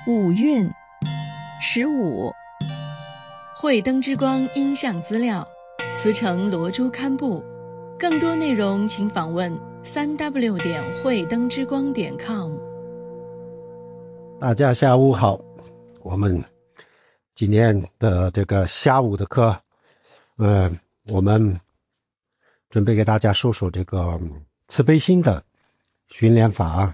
五运15，慧灯之光音像资料，慈诚罗珠刊布。更多内容请访问3w 慧灯之光.com。 大家下午好，我们今天的这个下午的课，我们准备给大家说说这个慈悲心的训练法。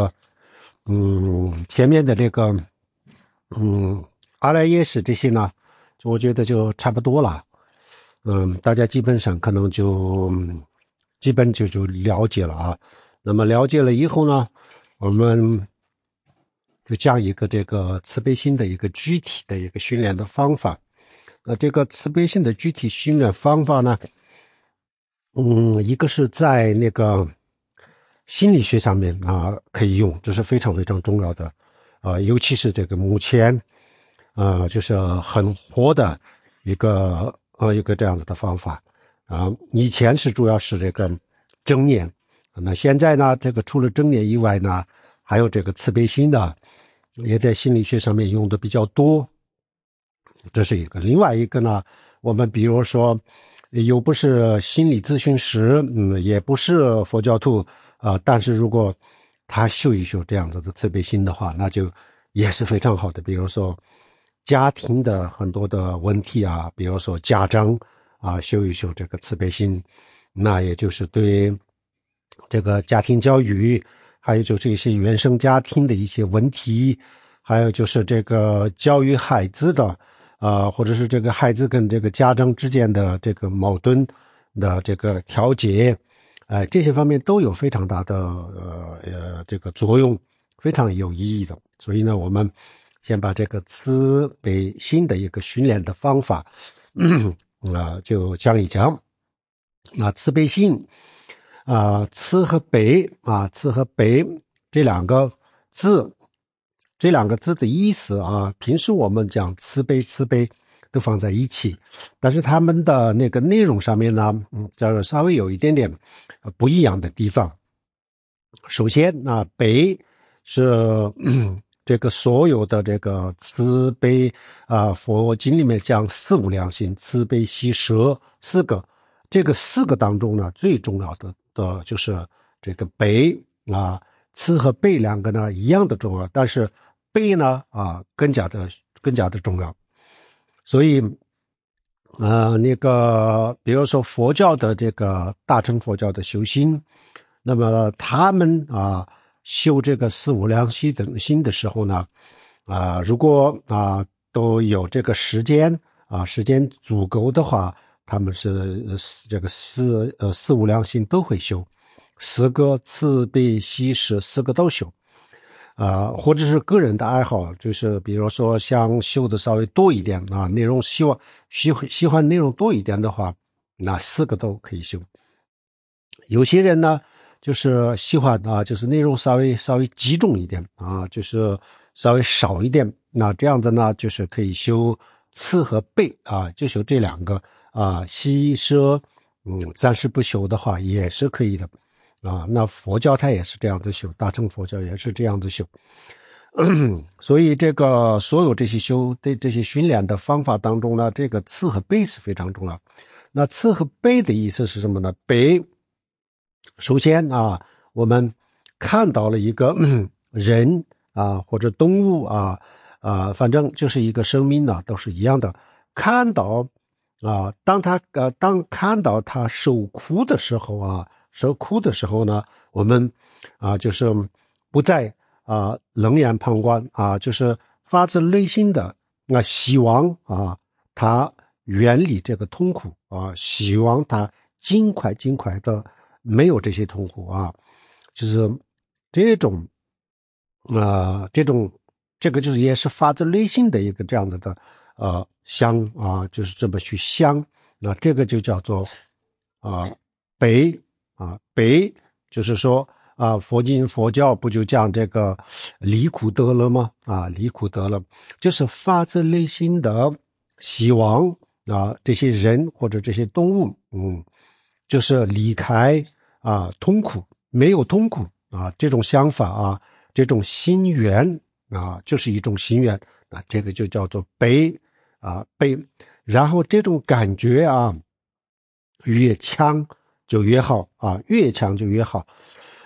前面的这个阿赖耶识这些呢，我觉得就差不多了。大家基本上可能就了解了啊。那么了解了以后呢，我们就讲一个这个慈悲心的一个具体的一个训练的方法。这个慈悲心的具体训练方法呢，一个是在那个心理学上面可以用，这是非常非常重要的。尤其是这个目前就是很火的一个这样子的方法以前是主要是这个正念，那现在呢，这个除了正念以外呢，还有这个慈悲心的也在心理学上面用的比较多，这是一个。另外一个呢，我们比如说又不是心理咨询师，也不是佛教徒但是如果他修一修这样子的慈悲心的话，那就也是非常好的。比如说家庭的很多的问题比如说家长修一修这个慈悲心，那也就是对这个家庭教育，还有就是一些原生家庭的一些问题，还有就是这个教育孩子的或者是这个孩子跟这个家长之间的这个矛盾的这个调节，这些方面都有非常大的这个作用，非常有意义的。所以呢，我们先把这个慈悲心的一个训练的方法就讲一讲。慈悲心慈和悲这两个字的意思平时我们讲慈悲都放在一起，但是他们的那个内容上面呢，稍微有一点点不一样的地方。首先悲是这个所有的这个慈悲佛经里面讲四无量心，慈悲喜舍四个，这个四个当中呢，最重要的就是这个悲慈和悲两个呢一样的重要，但是悲呢更加的重要。所以比如说佛教的这个大乘佛教的修心，那么他们修这个四无量心的时候呢如果都有这个时间足够的话，他们是这个四无量心都会修，四个慈悲喜舍四个都修或者是个人的爱好，就是比如说想修的稍微多一点内容喜欢内容多一点的话，那四个都可以修。有些人呢就是喜欢就是内容稍微集中一点就是稍微少一点，那这样子呢就是可以修慈和悲就修这两个喜舍暂时不修的话也是可以的那佛教它也是这样子修，大乘佛教也是这样子修所以这个所有这些这些训练的方法当中呢，这个慈和悲是非常重要。那慈和悲的意思是什么呢？悲首先我们看到了一个人或者动物反正就是一个生命都是一样的，看到当看到他受苦的时候呢，我们就是不再冷眼旁观就是发自内心的希望他远离这个痛苦希望他尽快的没有这些痛苦就是这个就是也是发自内心的一个这样子的想就是这么去想，那这个就叫做悲悲就是说佛教不就讲这个离苦得乐吗离苦得乐就是发自内心的希望这些人或者这些动物就是离开痛苦，没有痛苦这种想法这种心愿啊，就是一种心愿啊，这个就叫做悲悲。然后这种感觉啊，越强就越好啊，越强就越好。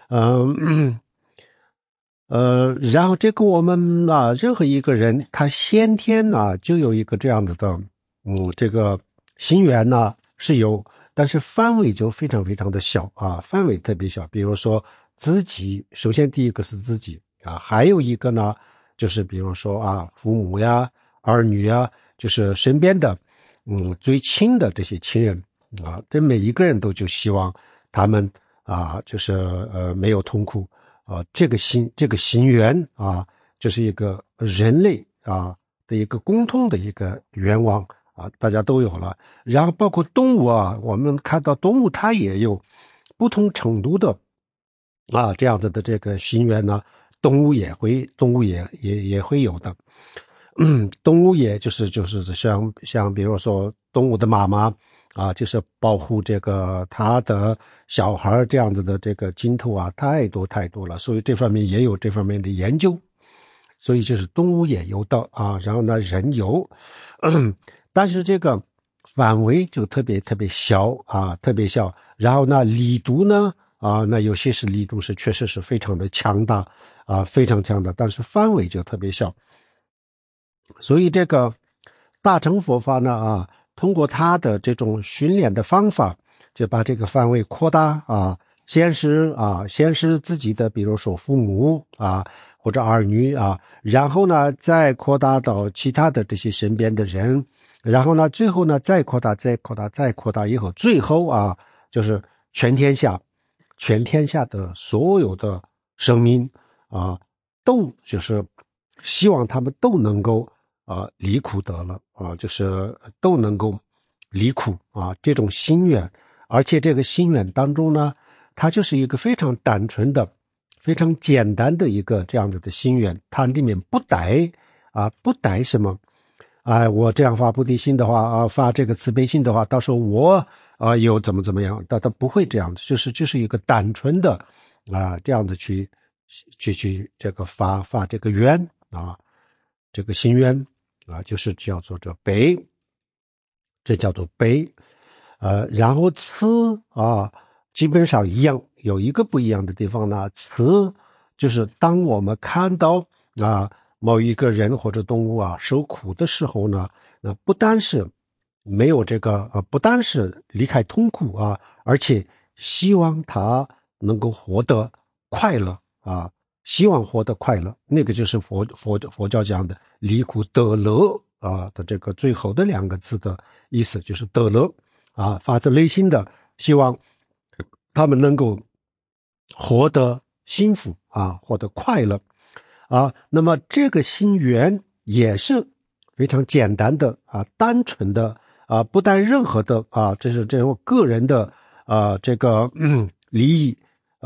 然后这个我们啊，任何一个人他先天呢就有一个这样子的，这个心愿呢是有，但是范围就非常非常的小啊，范围特别小。比如说自己，首先第一个是自己啊，还有一个呢就是比如说啊，父母呀、儿女呀，就是身边的最亲的这些亲人啊，这每一个人都就希望他们啊，就是没有痛苦。这个心愿啊，就是一个人类啊的一个共同的一个愿望啊，大家都有了。然后包括动物啊，我们看到动物它也有不同程度的啊这样子的这个心愿呢，动物也会有的。动物也就是像比如说动物的妈妈啊，就是保护这个他的小孩这样子的这个镜头啊，太多太多了，所以这方面也有这方面的研究，所以就是动物也有的啊，然后呢人有，但是这个范围就特别特别小啊，特别小，然后呢力度呢啊，那有些力度是确实是非常的强大啊，非常强大，但是范围就特别小。所以这个大乘佛法呢啊，通过他的这种训练的方法，就把这个范围扩大啊，先是自己的，比如说父母啊或者儿女啊，然后呢再扩大到其他的这些身边的人，然后呢最后呢再扩大以后，最后啊就是全天下的所有的生命啊，都就是希望他们都能够离苦得乐啊，就是都能够离苦啊，这种心愿。而且这个心愿当中呢，它就是一个非常单纯的、非常简单的一个这样子的心愿，它里面不带什么我这样发菩提心的话啊，发这个慈悲心的话，到时候我又怎么样，它不会这样子，就是一个单纯的这样子去这个发这个愿啊，这个心愿啊，就是叫做这悲，这叫做悲。然后慈啊，基本上一样，有一个不一样的地方呢，慈就是当我们看到某一个人或者动物受苦的时候呢，那不单是没有这个不单是离开痛苦而且希望他能够获得快乐希望获得快乐，那个就是佛教讲的离苦得乐的这个最后的两个字的意思，就是得乐发自内心的希望他们能够获得幸福获得快乐那么这个心愿也是非常简单的单纯的不带任何的这是这种个人的这个利益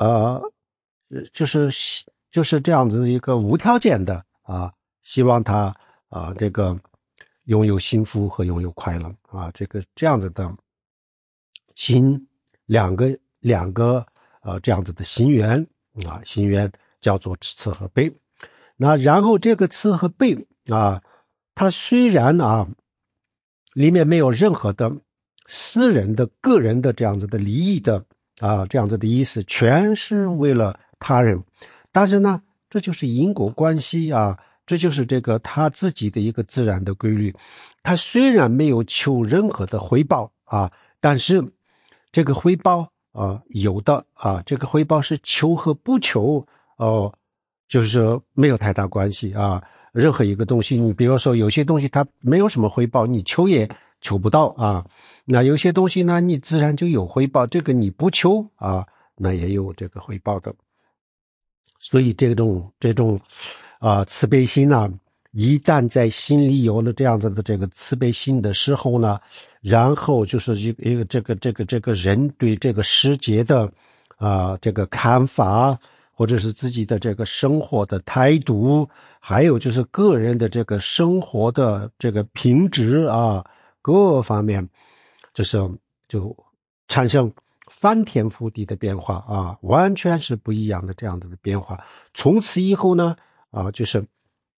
就是这样子一个无条件的希望他这个拥有幸福和拥有快乐这样子的心两个这样子的心愿心愿叫做慈和悲。那然后这个慈和悲它虽然里面没有任何的私人的个人的这样子的利益的这样子的意思，全是为了他人，但是呢这就是因果关系这就是这个他自己的一个自然的规律。他虽然没有求任何的回报但是这个回报有的这个回报是求和不求就是没有太大关系任何一个东西，你比如说有些东西它没有什么回报，你求也求不到那有些东西呢你自然就有回报，这个你不求那也有这个回报的。所以这种慈悲心一旦在心里有了这样子的这个慈悲心的时候呢，然后就是一个这个人对这个世界的这个看法，或者是自己的这个生活的态度，还有就是个人的这个生活的这个品质各方面就是就产生翻天覆地的变化完全是不一样的这样的变化。从此以后呢就是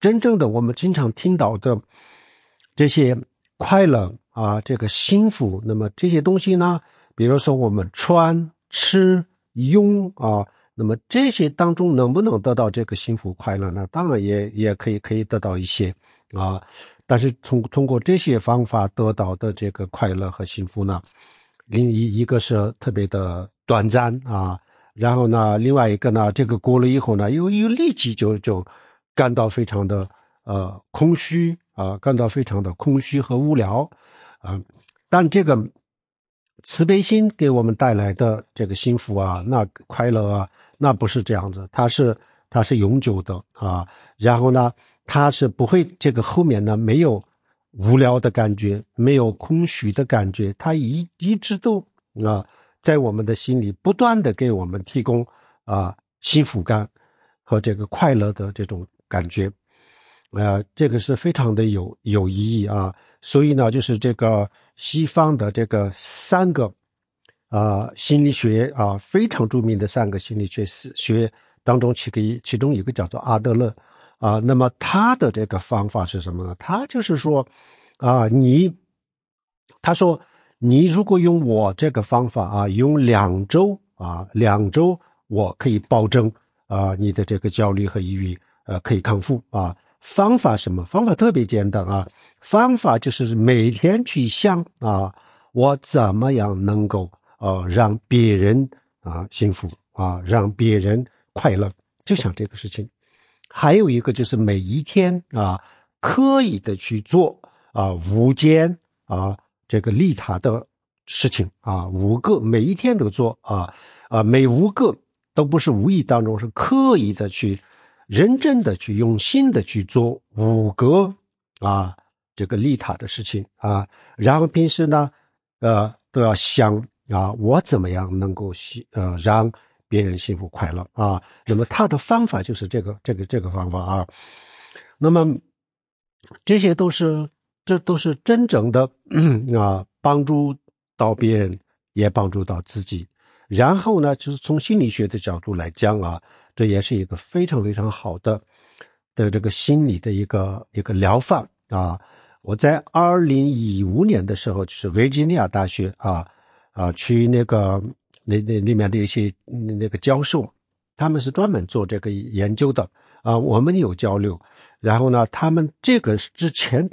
真正的我们经常听到的这些快乐啊，这个幸福，那么这些东西呢，比如说我们穿、吃、用啊，那么这些当中能不能得到这个幸福快乐呢？当然也可以得到一些啊，但是通过这些方法得到的这个快乐和幸福呢，另一个是特别的短暂啊，然后呢，另外一个呢，这个过了以后呢，又立即就感到非常的空虚啊，感到非常的空虚和无聊啊。但这个慈悲心给我们带来的这个幸福啊，那快乐啊，那不是这样子，它是永久的啊。然后呢，它是不会这个后面呢没有无聊的感觉，没有空虚的感觉，它一直都啊在我们的心里不断的给我们提供啊幸福感和这个快乐的这种感觉。这个是非常的有意义啊，所以呢，就是这个西方的这个三个心理学啊，非常著名的三个心理学当中，其中一个叫做阿德勒啊，那么他的这个方法是什么呢？他就是说啊，他说你如果用我这个方法啊，用2周我可以保证你的这个焦虑和抑郁可以康复啊。方法什么？方法特别简单啊，方法就是每天去想啊，我怎么样能够让别人幸福啊，让别人快乐，就想这个事情。还有一个就是每一天刻意的去做5件这个利他的事情5个每一天都做每5个都不是无意当中，是刻意的去认真的去用心的去做5个这个利他的事情然后平时呢都要想我怎么样能够让别人幸福快乐那么他的方法就是这个方法那么这都是真正的帮助到别人，也帮助到自己。然后呢，就是从心理学的角度来讲这也是一个非常非常好的这个心理的一个疗法我在2015年的时候，就是维吉尼亚大学去那个里面的一些那个教授，他们是专门做这个研究的我们有交流。然后呢，他们这个之前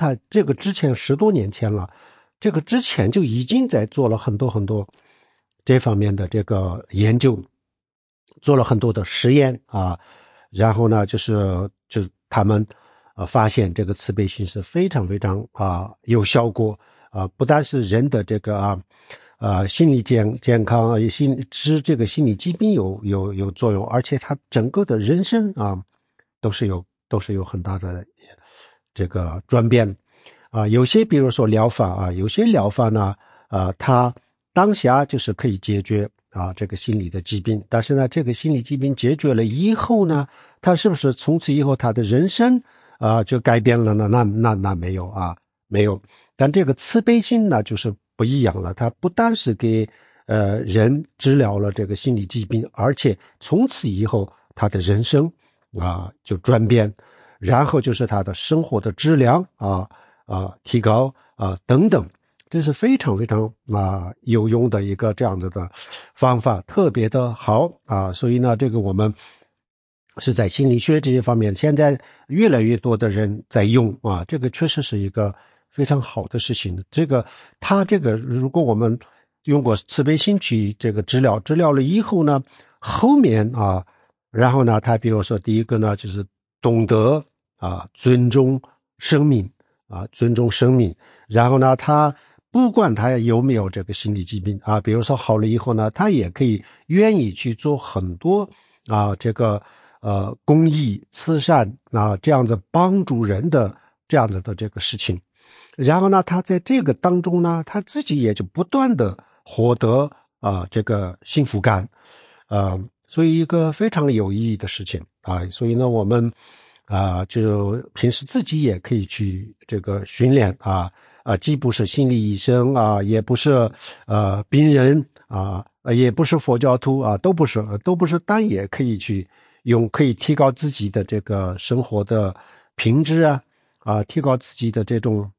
10多年前了，这个之前就已经在做了很多很多这方面的这个研究，做了很多的实验然后呢，就是他们发现这个慈悲心是非常非常有效果不但是人的这个心理健康治这个心理疾病有作用，而且它整个的人生都是有很大的这个转变有些比如说疗法有些疗法呢它当下就是可以解决这个心理的疾病，但是呢这个心理疾病解决了以后呢，他是不是从此以后他的人生就改变了呢？那没有没有。但这个慈悲心呢就是不一样了，它不单是给人治疗了这个心理疾病，而且从此以后他的人生就转变，然后就是他的生活的质量提高等等。这是非常非常有用的一个这样子的方法，特别的好所以呢，这个我们是在心理学这些方面，现在越来越多的人在用这个确实是一个非常好的事情。他这个如果我们用过慈悲心去这个治疗了以后呢，后面然后呢，他比如说第一个呢，就是懂得尊重生命尊重生命，然后呢，他不管他有没有这个心理疾病比如说好了以后呢，他也可以愿意去做很多这个公益慈善这样子帮助人的这样子的这个事情。然后呢，他在这个当中呢，他自己也就不断的获得这个幸福感所以一个非常有意义的事情所以呢，我们就平时自己也可以去这个训练既不是心理医生也不是病人也不是佛教徒都不是，但也可以去可以提高自己的这个生活的品质提高自己的这种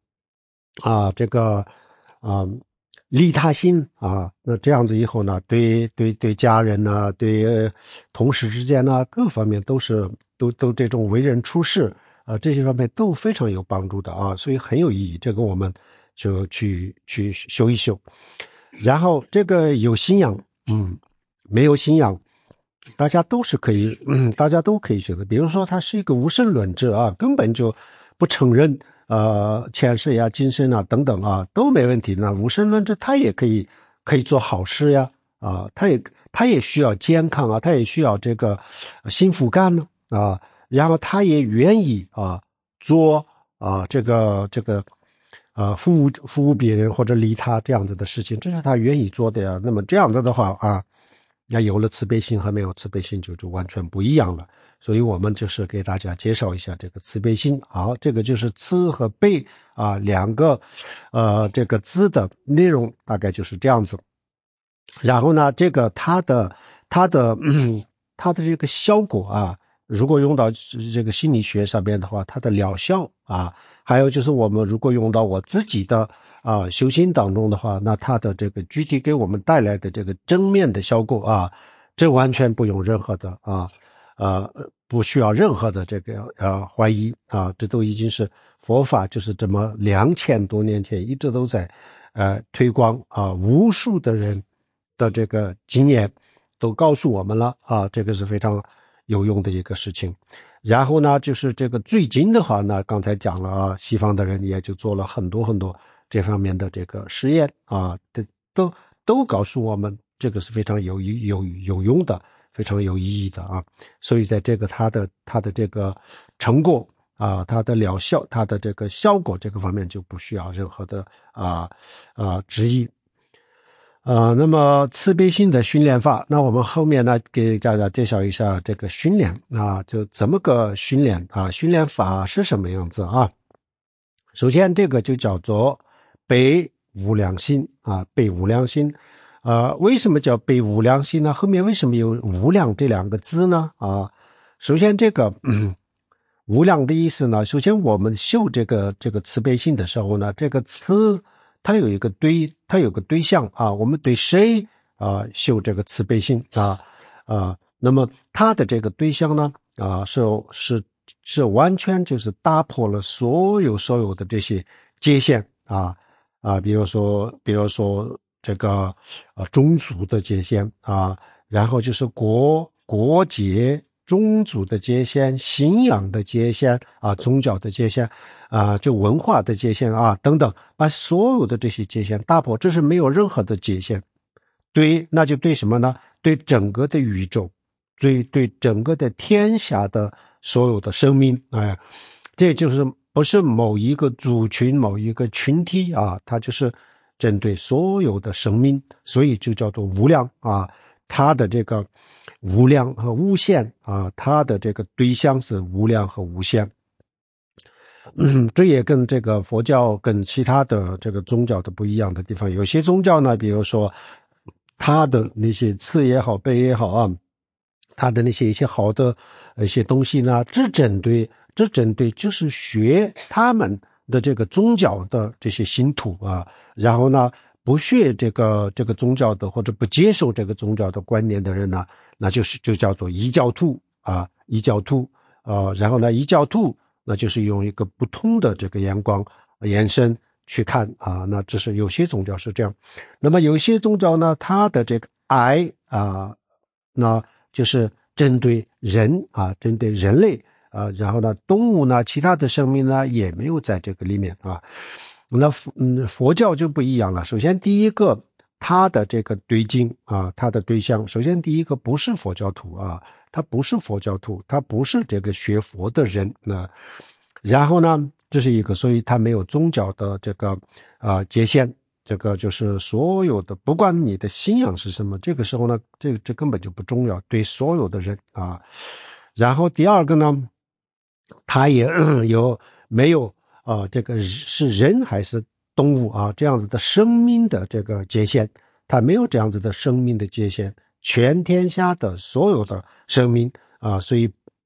利他心那这样子以后呢，对家人呢，对同事之间呢，各方面都这种为人处事这些方面都非常有帮助的所以很有意义。这个我们就去修一修。然后这个有信仰，没有信仰，大家都可以学的。比如说他是一个无神论者根本就不承认前世今生等等都没问题。那无神论者他也可以做好事他也需要健康他也需要这个幸福感呢然后他也愿意做这个服务别人或者利他这样子的事情，这是他愿意做的那么这样子的话那有了慈悲心和没有慈悲心就完全不一样了。所以我们就是给大家介绍一下这个慈悲心。好，这个就是慈和悲两个这个字的内容大概就是这样子。然后呢，这个它的这个效果如果用到这个心理学上面的话，它的疗效还有就是我们如果用到我自己的修行当中的话，那它的这个具体给我们带来的这个正面的效果这完全不用任何的不需要任何的这个怀疑这都已经是佛法就是这么2000多年前一直都在推广无数的人的这个经验都告诉我们了这个是非常有用的一个事情。然后呢，就是这个最近的话呢，刚才讲了西方的人也就做了很多这方面的这个实验都告诉我们这个是非常有用的，非常有意义的所以在这个它的这个成果它的疗效，它的这个效果这个方面就不需要任何的质疑。那么慈悲心的训练法，那我们后面呢给大家介绍一下这个训练就怎么个训练训练法是什么样子首先这个就叫做悲无量心悲无量心为什么叫悲无量心呢？后面为什么有无量这两个字呢首先这个无量的意思呢，首先我们修这个慈悲心的时候呢，这个慈它有个对象我们对谁修这个慈悲心那么它的这个对象呢是完全就是打破了所有的这些界限比如说这个种族的界限然后就是国界种族的界限、信仰的界限宗教的界限就文化的界限等等，把所有的这些界限打破，这是没有任何的界限。那就对什么呢？对整个的宇宙，对整个的天下的所有的生命这就是不是某一个族群、某一个群体它就是针对所有的生命，所以就叫做无量它的这个无量和无限它的这个对象是无量和无限。这也跟这个佛教跟其他的这个宗教的不一样的地方。有些宗教呢，比如说它的那些慈也好、悲也好它的那些一些好的一些东西呢，只针对就是学他们的这个宗教的这些信徒然后呢不学这个宗教的或者不接受这个宗教的观念的人呢，那就叫做异教徒异教徒然后呢异教徒那就是用一个不同的这个眼神去看那这是有些宗教是这样。那么有些宗教呢，它的这个爱那就是针对人针对人类然后呢动物呢，其他的生命呢也没有在这个里面那佛教就不一样了。首先第一个，它的这个对境它的对象，首先第一个不是佛教徒他不是佛教徒，他不是这个学佛的人然后呢这是一个，所以他没有宗教的这个界限，这个就是所有的不管你的信仰是什么，这个时候呢这根本就不重要，对所有的人然后第二个呢，他也没有这个是人还是动物这样子的生命的这个界限，他没有这样子的生命的界限，全天下的所有的生命所以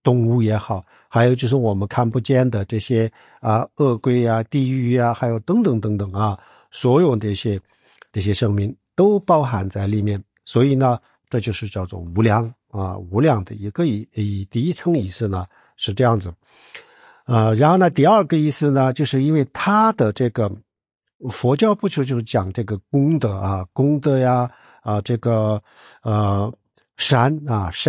动物也好，还有就是我们看不见的这些恶鬼啊、地狱啊，还有等等等等啊，所有这些生命都包含在里面。所以呢，这就是叫做无量啊，无量的一个第一层意思呢是这样子。然后呢，第二个意思呢，就是因为它的这个佛教不就是讲这个功德啊，功德呀这个善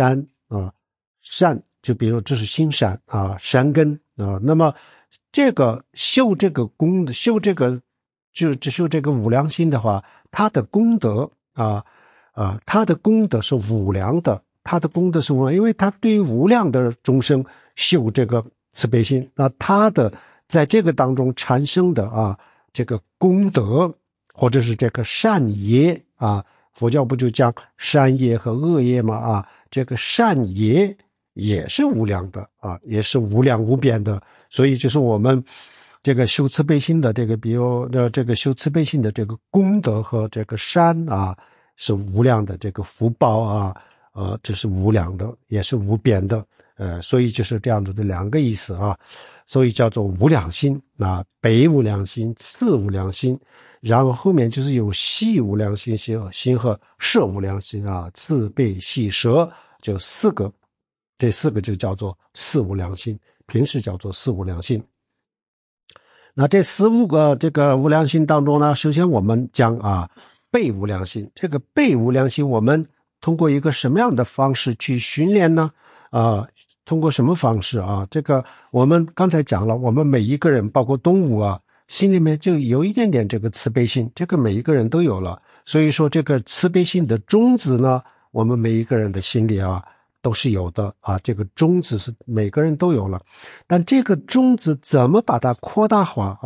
善，就比如这是心善啊，善根啊。那么这个修这个功德，修这个修这个无量心的话，它的功德它的功德是无量的，它的功德是无量，因为它对于无量的众生修这个慈悲心，那它的在这个当中产生的这个功德或者是这个善业佛教不就讲善业和恶业吗？这个善业也是无量的也是无量无边的。所以就是我们这个修慈悲心的这个，比如这个修慈悲心的这个功德和这个善是无量的，这个福报这是无量的，也是无边的。所以就是这样子的两个意思所以叫做无量心悲无量心、慈无量心，然后后面就是有喜无量心和舍无量心慈悲喜舍，就四个，这四个就叫做四无量心，平时叫做四无量心。那这15个这个无量心当中呢，首先我们讲悲无量心。这个悲无量心我们通过一个什么样的方式去训练呢？通过什么方式这个我们刚才讲了，我们每一个人包括动物心里面就有一点点这个慈悲心，这个每一个人都有了。所以说这个慈悲心的种子呢，我们每一个人的心里都是有的这个种子是每个人都有了。但这个种子怎么把它扩大化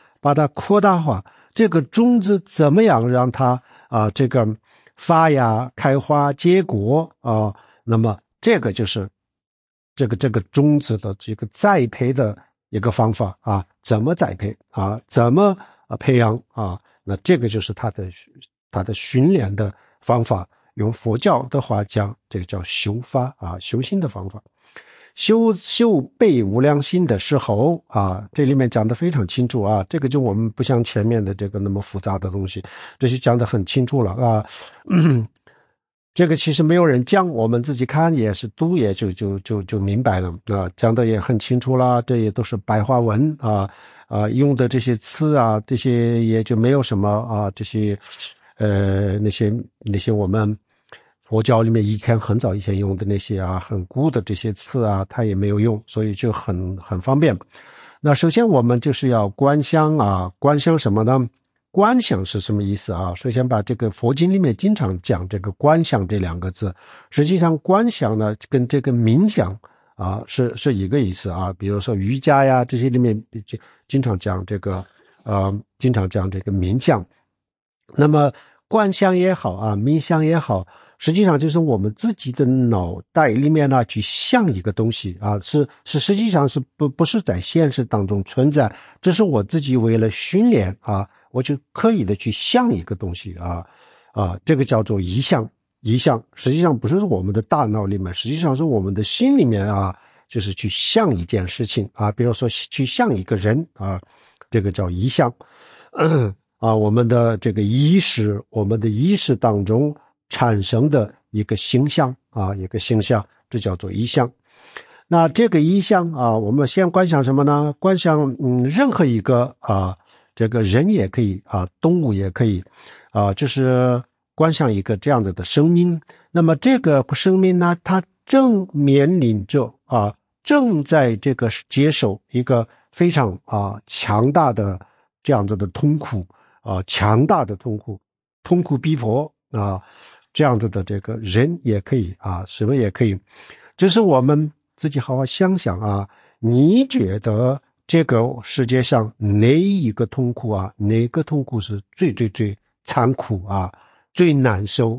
这个种子怎么样让它这个发芽开花结果那么这个就是这个种子的这个栽培的一个方法怎么栽培怎么培养那这个就是它的训练的方法。用佛教的话讲，这个叫修法修心的方法。修悲无量心的时候这里面讲得非常清楚这个就我们不像前面的这个那么复杂的东西，这是讲得很清楚了这个其实没有人讲，我们自己看也是读也就明白了讲得也很清楚了，这也都是白话文用的这些词这些也就没有什么这些那些我们佛教里面很早以前用的那些很古的这些词它也没有用，所以就很方便。那首先我们就是要观想观想什么呢？观想是什么意思首先把这个佛经里面经常讲这个观想这两个字，实际上观想呢跟这个冥想是一个意思比如说瑜伽呀这些里面经常讲这个冥想。那么观想也好冥想也好，实际上就是我们自己的脑袋里面去想一个东西是实际上是不是在现实当中存在，这是我自己为了训练我就刻意的去想一个东西这个叫做意象。实际上不是我们的大脑里面，实际上是我们的心里面就是去想一件事情比如说去想一个人这个叫意象我们的这个我们的意识当中产生的一个形象这叫做意象。那这个意象我们先观想什么呢？观想任何一个这个人也可以动物也可以就是观想一个这样子的生命。那么这个生命呢，它正面临着正在这个接受一个非常强大的这样子的痛苦强大的痛苦逼迫这样子的这个人也可以什么也可以。就是我们自己好好想想你觉得这个世界上哪一个痛苦哪个痛苦是最残酷最难受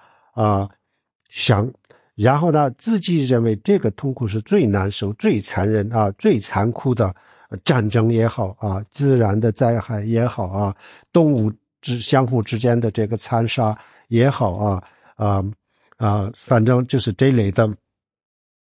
想，然后呢自己认为这个痛苦是最难受最残忍最残酷的，战争也好自然的灾害也好动物相互之间的这个残杀也好反正就是这类的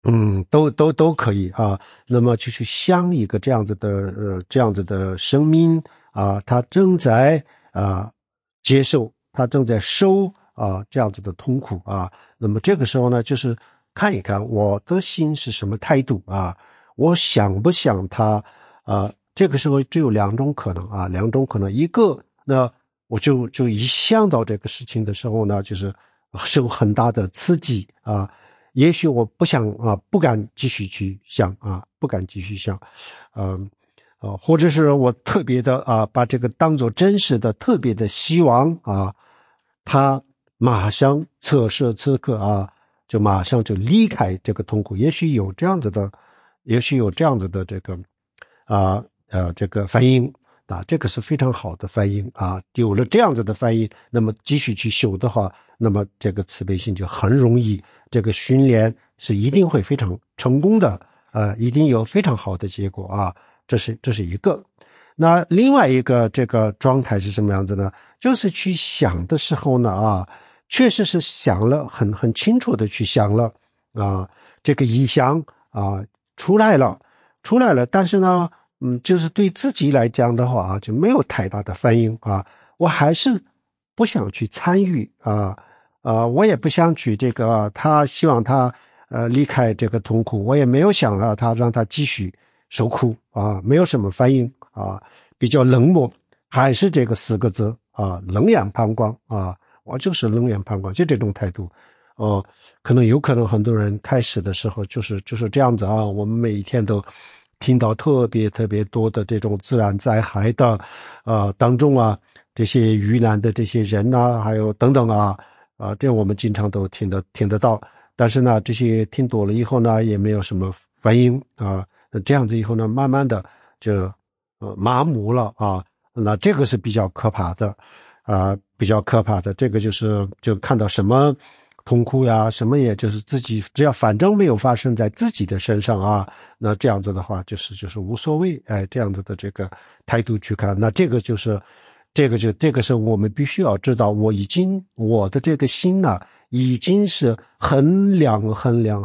都可以啊。那么就去想一个这样子的生命啊，他正在接受，他正在受这样子的痛苦啊。那么这个时候呢，就是看一看我的心是什么态度啊，我想不想他这个时候只有两种可能啊，一个那我就一想到这个事情的时候呢，就是受很大的刺激啊。也许我不敢继续去想不敢继续想，或者是我特别的把这个当作真实的特别的希望他马上此时此刻就马上就离开这个痛苦，也许有这样子的这个这个反应这个是非常好的反应有了这样子的反应，那么继续去修的话，那么这个慈悲心就很容易，这个训练是一定会非常成功的一定有非常好的结果这是一个。那另外一个这个状态是什么样子呢？就是去想的时候呢确实是想了很清楚的去想了这个意向出来了，但是呢就是对自己来讲的话就没有太大的反应我还是不想去参与我也不想去这个他希望他离开这个痛苦，我也没有想让他继续受苦没有什么反应比较冷漠，还是这个4个字冷眼旁观我就是冷眼旁观，就这种态度有可能很多人开始的时候就是这样子我们每一天都听到特别多的这种自然灾害的当中这些遇难的这些人还有等等这我们经常都听得到，但是呢这些听多了以后呢也没有什么反应这样子以后呢慢慢的就麻木了那这个是比较可怕的这个就看到什么痛苦呀什么，也就是自己只要反正没有发生在自己的身上那这样子的话就是无所谓这样子的这个态度去看，那这个是我们必须要知道，我的这个心已经是很凉很冷，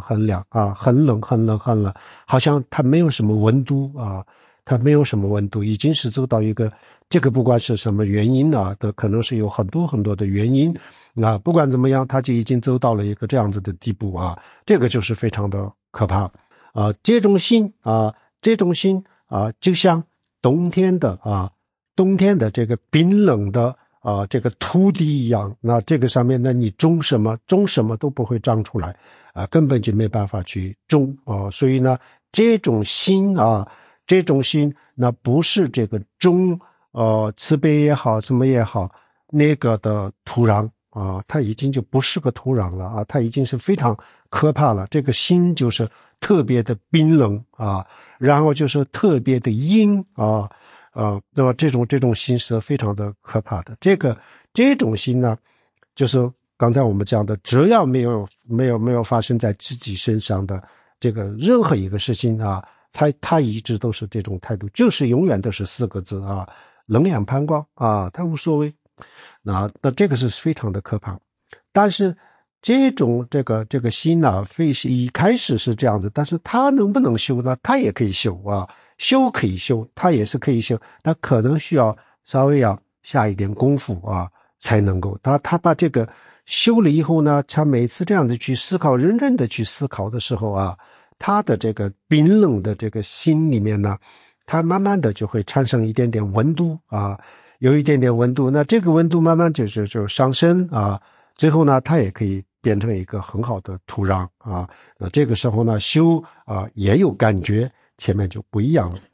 好像它没有什么温度已经是走到一个这个不管是什么原因的可能是有很多的原因不管怎么样，它就已经走到了一个这样子的地步这个就是非常的可怕这种心就像冬天的这个冰冷的这个土地一样，那这个上面呢你种什么都不会长出来根本就没办法去种所以呢这种心那不是这个种慈悲也好什么也好那个的土壤它已经就不是个土壤了它已经是非常可怕了，这个心就是特别的冰冷然后就是特别的阴那么这种心是非常的可怕的，这种心呢就是刚才我们讲的，只要没有发生在自己身上的这个任何一个事情他一直都是这种态度，就是永远都是4个字冷眼旁观他无所谓，那这个是非常的可怕。但是这种这个心一开始是这样子，但是他能不能修呢？他也可以修修可以修，他也是可以修，那可能需要稍微要下一点功夫才能够。他把这个修了以后呢，他每次这样子去思考，认真的去思考的时候他的这个冰冷的这个心里面呢，他慢慢的就会产生一点点温度有一点点温度，那这个温度慢慢就上升最后呢，它也可以变成一个很好的土壤那这个时候呢，修也有感觉，前面就不一样了。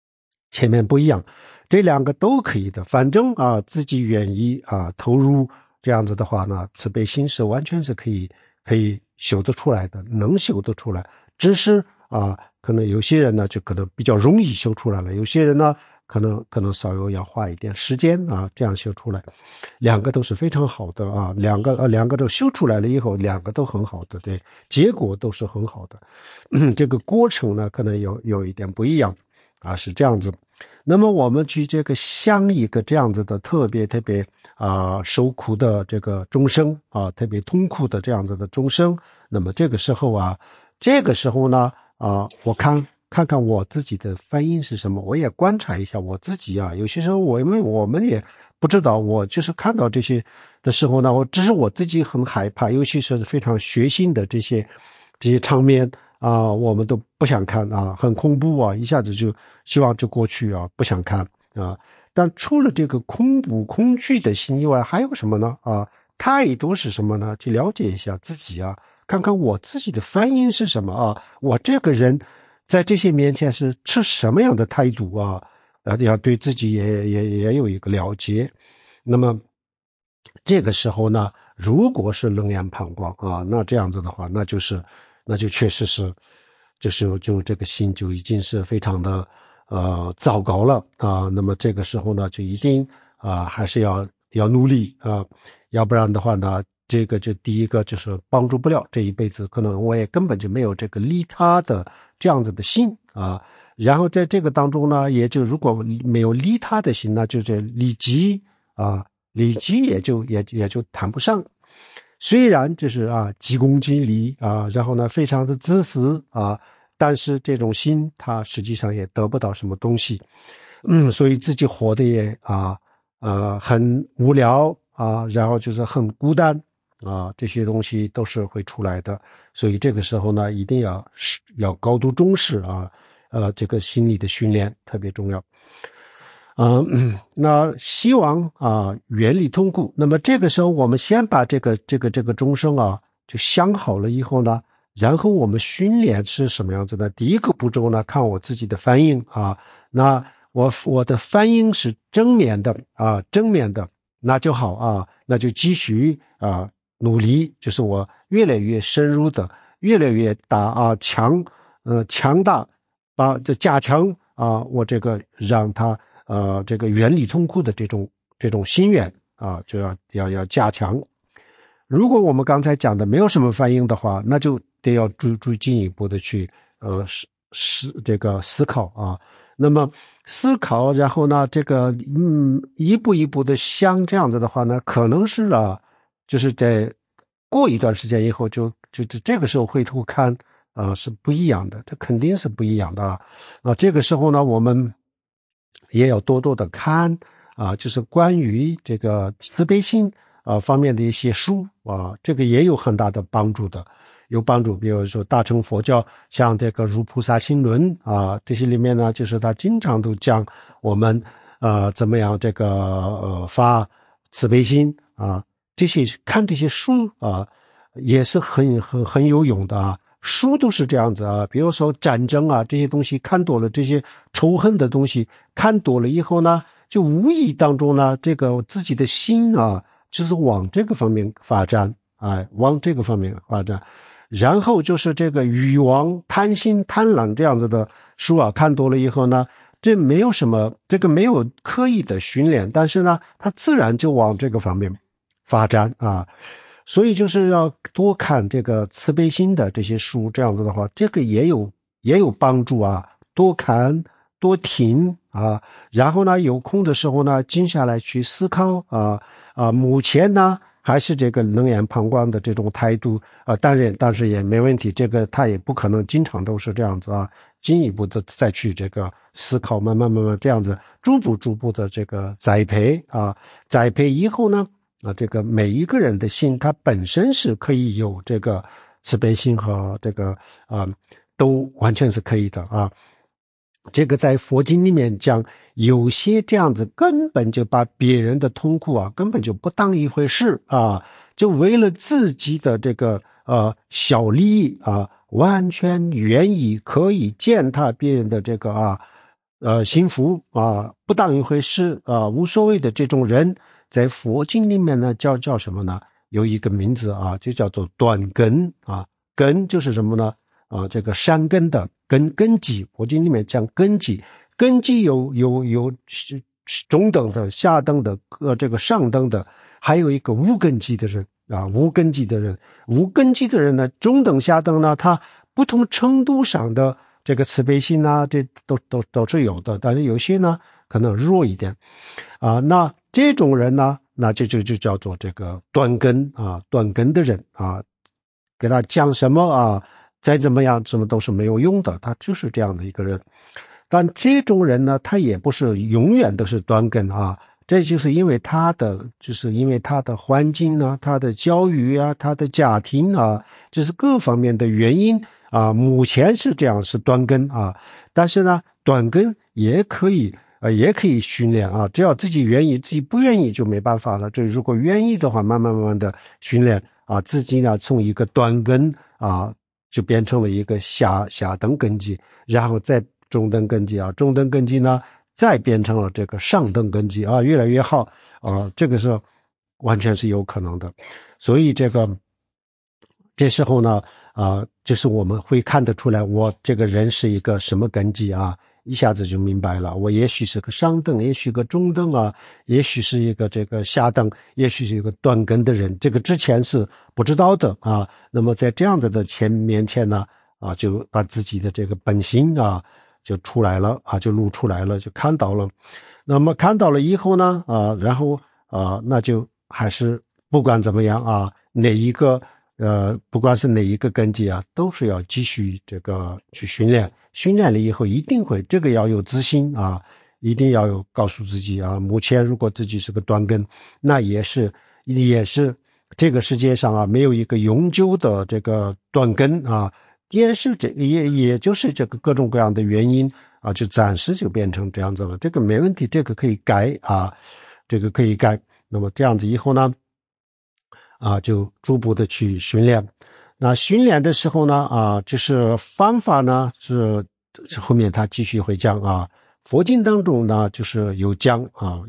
这两个都可以的，反正自己愿意投入，这样子的话呢，慈悲心是完全是可以修得出来的，能修得出来。只是可能有些人呢就可能比较容易修出来了，有些人呢可能稍微要花一点时间这样修出来。两个都是非常好的两个都修出来了以后，两个都很好的，对，结果都是很好的这个过程呢可能有一点不一样是这样子。那么我们去这个想一个这样子的特别受苦的这个众生特别痛苦的这样子的众生，那么这个时候这个时候呢我看看我自己的反应是什么，我也观察一下我自己啊。有些时候因为我们也不知道，我就是看到这些的时候呢，只是我自己很害怕，尤其是非常血腥的这些场面我们都不想看很恐怖一下子就希望就过去不想看但除了这个恐怖恐惧的心以外，还有什么呢态度是什么呢？去了解一下自己看看我自己的反应是什么我这个人在这些面前是持什么样的态度要对自己也有一个了解。那么这个时候呢，如果是冷眼旁观那这样子的话，那就确实是就这个心就已经是非常的糟糕了那么这个时候呢，就一定还是要努力要不然的话呢，这个就第一个就是帮助不了，这一辈子可能我也根本就没有这个利他的这样子的心然后在这个当中呢，也就如果没有利他的心呢，就是利己利己也就谈不上。虽然就是急功近利然后呢非常的自私但是这种心它实际上也得不到什么东西所以自己活得也很无聊然后就是很孤单这些东西都是会出来的。所以这个时候呢，一定要高度重视这个心理的训练特别重要。那希望远离痛苦。那么这个时候我们先把这个钟声就想好了以后呢，然后我们训练是什么样子的？第一个步骤呢，看我自己的反应那我的反应是正面的那就好那就继续努力，就是我越来越深入的，越来越大强大就加强我这个让他这个远离痛苦的这种心愿就要加强。如果我们刚才讲的没有什么反应的话，那就得要进一步的去这个思考那么思考，然后呢这个一步一步的想，这样子的话呢，可能是就是在过一段时间以后就这个时候回头看是不一样的，这肯定是不一样的这个时候呢，我们也要多多的看就是关于这个慈悲心方面的一些书这个也有很大的帮助的，有帮助。比如说大乘佛教，像这个《如菩萨心论》这些里面呢，就是他经常都讲我们怎么样这个发慈悲心这些看这些书也是很有用的书都是这样子比如说战争这些东西看多了，这些仇恨的东西看多了以后呢，就无意当中呢，这个自己的心就是往这个方面发展往这个方面发展。然后就是这个欲望、贪心、贪婪这样子的书看多了以后呢，这没有什么，这个没有刻意的训练，但是呢，它自然就往这个方面发展所以就是要多看这个慈悲心的这些书，这样子的话，这个也有帮助多看多听然后呢有空的时候呢静下来去思考目前呢还是这个冷眼旁观的这种态度但是也没问题，这个他也不可能经常都是这样子进一步的再去这个思考，慢慢这样子逐步的这个栽培栽培以后呢这个每一个人的心他本身是可以有这个慈悲心和这个都完全是可以的这个在佛经里面讲，有些这样子根本就把别人的痛苦根本就不当一回事就为了自己的这个小利益完全愿意可以践踏别人的这个幸福不当一回事无所谓的这种人，在佛经里面呢叫什么呢？有一个名字就叫做短根根就是什么呢？这个山根的根基，佛经里面讲根基，根基有中等的、下等的、这个上等的，还有一个无根基的人无根基的人呢，中等、下等呢，他不同程度上的这个慈悲心这都是有的，但是有些呢可能弱一点那这种人呢，那就叫做这个断根的人给他讲什么再怎么样什么都是没有用的，他就是这样的一个人。但这种人呢，他也不是永远都是端根啊，这就是因为他的环境啊，他的教育啊，他的家庭啊，就是各方面的原因啊，目前是这样是端根啊，但是呢，短根也可以训练啊，只要自己愿意，自己不愿意就没办法了。这如果愿意的话，慢慢的训练啊，自己呢从一个短根啊，就变成了一个下等根基，然后再中等根基啊，中等根基呢再变成了这个上等根基啊，越来越好啊，这个是完全是有可能的。所以这时候呢就是我们会看得出来，我这个人是一个什么根基啊，一下子就明白了。我也许是个上等，也许个中等啊，也许是一个这个下等，也许是一个短根的人，这个之前是不知道的啊。那么在这样子的面前呢就把自己的这个本性啊就出来了啊，就露出来了，就看到了。那么看到了以后呢然后那就还是不管怎么样啊，不管是哪一个根基啊，都是要继续这个去训练了以后，一定会这个要有自信啊，一定要有告诉自己啊，目前如果自己是个短根，那也是这个世界上啊没有一个永久的这个短根啊，也就是这个各种各样的原因啊，就暂时就变成这样子了，这个没问题，这个可以改啊，这个可以改。那么这样子以后呢就逐步的去训练。那训练的时候呢就是方法呢是后面他继续会讲啊，佛经当中呢就是有讲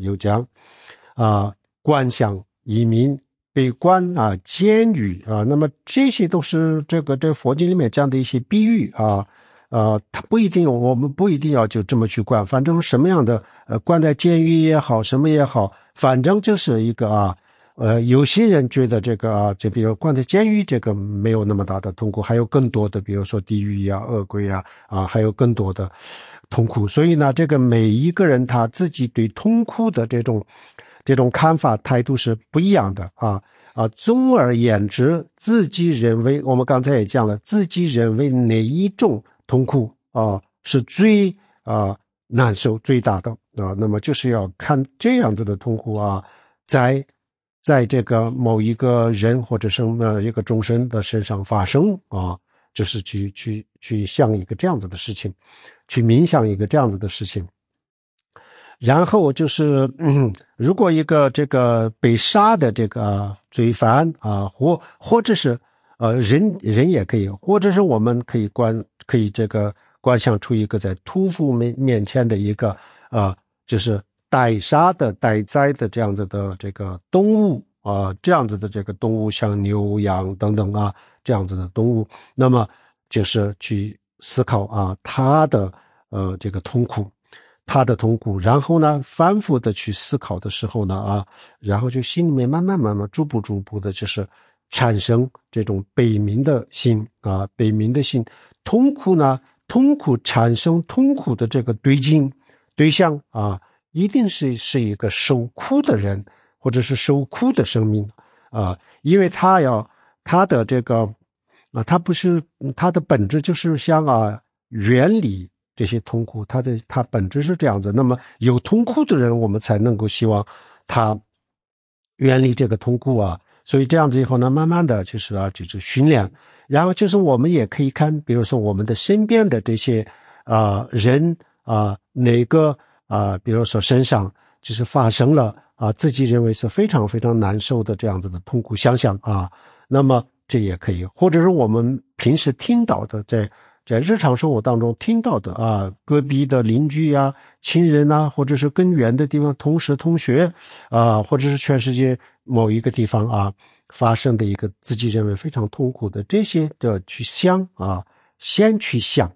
观想、移民、被观监狱那么这些都是这佛经里面讲的一些比喻我们不一定要就这么去观，反正什么样的关在监狱也好，什么也好，反正就是一个有些人觉得这个就比如关在监狱这个没有那么大的痛苦，还有更多的，比如说地狱恶鬼还有更多的痛苦。所以呢，这个每一个人他自己对痛苦的这种看法态度是不一样的总而言之，自己认为我们刚才也讲了，自己认为哪一种痛苦是最难受最大的那么就是要看这样子的痛苦在这个某一个人或者是一个众生的身上发生就是去想一个这样子的事情，去冥想一个这样子的事情。然后就是如果一个这个被杀的这个罪犯或者是人也可以，或者是我们可以这个观想出一个在屠夫面前的一个就是待杀的待宰的这样子的这个动物这样子的这个动物，像牛羊等等这样子的动物，那么就是去思考他的这个痛苦，然后呢反复的去思考的时候呢然后就心里面慢慢逐步的就是产生这种悲悯的心悲悯的心。痛苦产生痛苦的这个对象一定是一个受苦的人，或者是受苦的生命因为他的这个他的本质就是想远离这些痛苦，他本质是这样子。那么有痛苦的人，我们才能够希望他远离这个痛苦所以这样子以后呢，慢慢的就是训练。然后就是我们也可以看，比如说我们的身边的这些人哪个比如说身上就是发生了自己认为是非常非常难受的这样子的痛苦想象那么这也可以，或者是我们平时听到的在日常生活当中听到的隔壁的邻居亲人或者是更远的地方同事同学或者是全世界某一个地方发生的一个自己认为非常痛苦的这些的去想先去想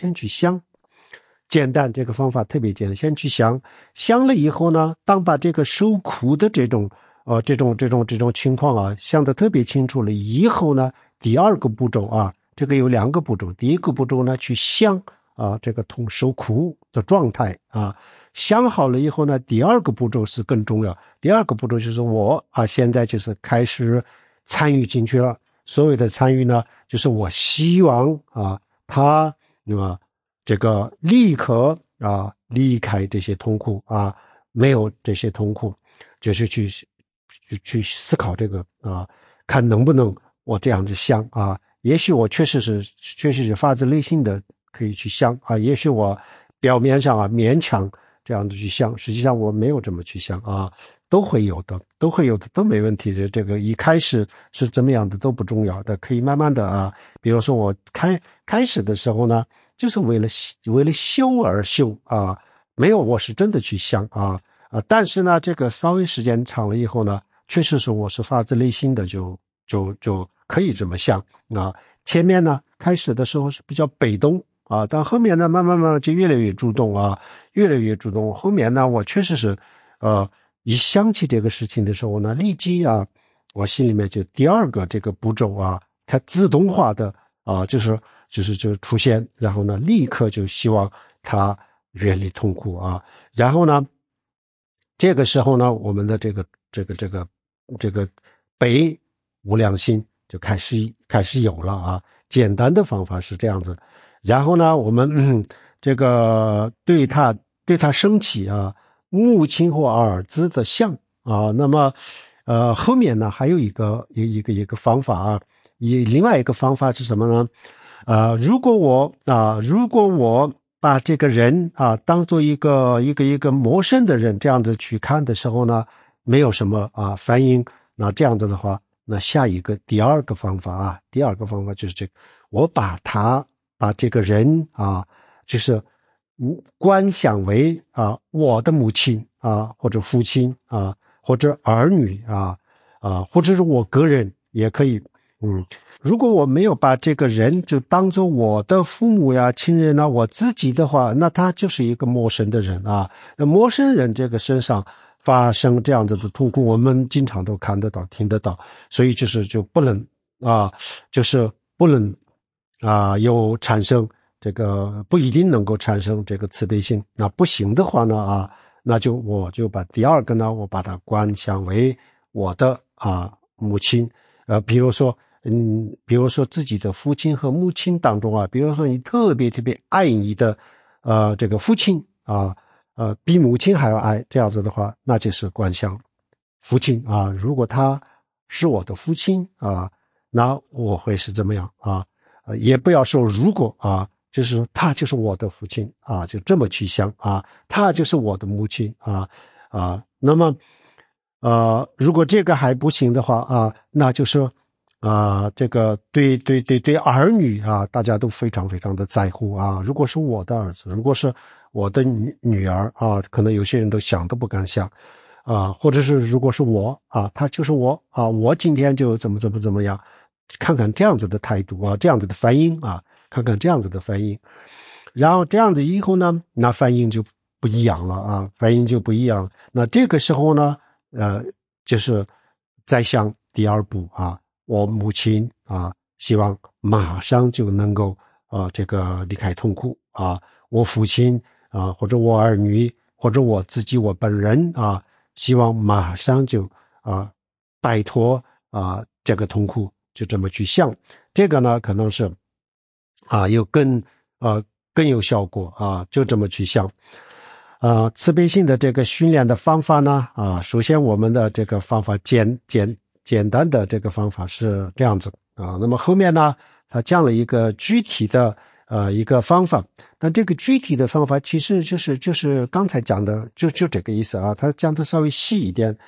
简单，这个方法特别简单，先去想了以后呢，当把这个受苦的这种情况想得特别清楚了以后呢，第二个步骤这个有两个步骤，第一个步骤呢去想这个受苦的状态想好了以后呢，第二个步骤是更重要，第二个步骤就是我现在就是开始参与进去了， 所谓的参与呢，就是我希望他这个立刻离开这些痛苦没有这些痛苦，就是去思考这个看能不能我这样子想也许我确实是发自内心的可以去想也许我表面上勉强这样子去想，实际上我没有这么去想都会有的，都没问题的。这个一开始是怎么样的都不重要的，可以慢慢的比如说我开始的时候呢，就是为了修而修没有我是真的去想但是呢，这个稍微时间长了以后呢，确实是我是发自内心的就可以这么想前面呢开始的时候是比较被动但后面呢慢慢就越来越主动越来越主动。后面呢我确实是一想起这个事情的时候呢，立即我心里面就第二个这个步骤它自动化的就是出现，然后呢立刻就希望他远离痛苦然后呢这个时候呢我们的这个悲无量心就开始有了简单的方法是这样子。然后呢我们这个对他升起母亲或儿子的像那么后面呢还有一个方法另外一个方法是什么呢如果我把这个人当做一个陌生的人这样子去看的时候呢，没有什么反应，那这样子的话，那第二个方法就是这个，我把这个人就是观想为我的母亲或者父亲或者儿女或者是我个人也可以如果我没有把这个人就当作我的父母亲人我自己的话，那他就是一个陌生的人陌生人这个身上发生这样子的痛苦，我们经常都看得到听得到，所以就不能有产生这个，不一定能够产生这个慈悲心。那不行的话呢那我就把第二个呢，我把它观想为我的母亲比如说自己的父亲和母亲当中比如说你特别爱你的这个父亲比母亲还要爱，这样子的话，那就是观想父亲如果他是我的父亲那我会是怎么样也不要说如果就是说他就是我的父亲就这么去想他就是我的母亲那么如果这个还不行的话那就是这个对儿女大家都非常非常的在乎如果是我的儿子，如果是我的女儿可能有些人都想都不敢想或者是如果是我他就是我我今天就怎么样，看看这样子的态度这样子的反应看看这样子的反应，然后这样子以后呢，那反应就不一样了反应就不一样。那这个时候呢就是再想第二步我母亲希望马上就能够这个离开痛苦我父亲或者我儿女或者我自己我本人希望马上就摆脱这个痛苦，就这么去想。这个呢可能是有更有效果就这么去想。慈悲心的这个训练的方法呢首先我们的这个方法简单的这个方法是这样子那么后面呢他讲了一个具体的一个方法，那这个具体的方法其实就是刚才讲的就这个意思他讲的稍微细一点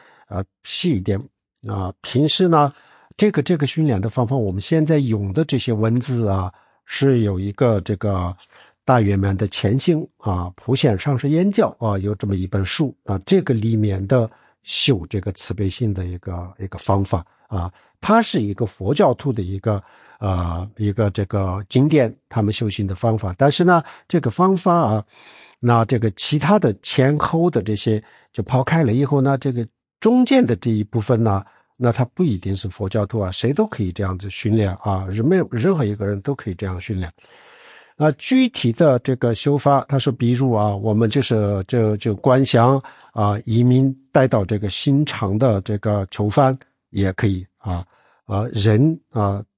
平时呢这个训练的方法我们现在用的这些文字是有一个这个大圆满的前行普显上师言教有这么一本书这个里面的修这个慈悲心的一个方法它是一个佛教徒的一个这个经典他们修行的方法，但是呢这个方法那这个其他的前后的这些就抛开了以后呢，这个中间的这一部分呢，那它不一定是佛教徒谁都可以这样子训练任何一个人都可以这样训练。具体的这个修法他说比如我们就观想移民带到这个新场的这个囚犯也可以人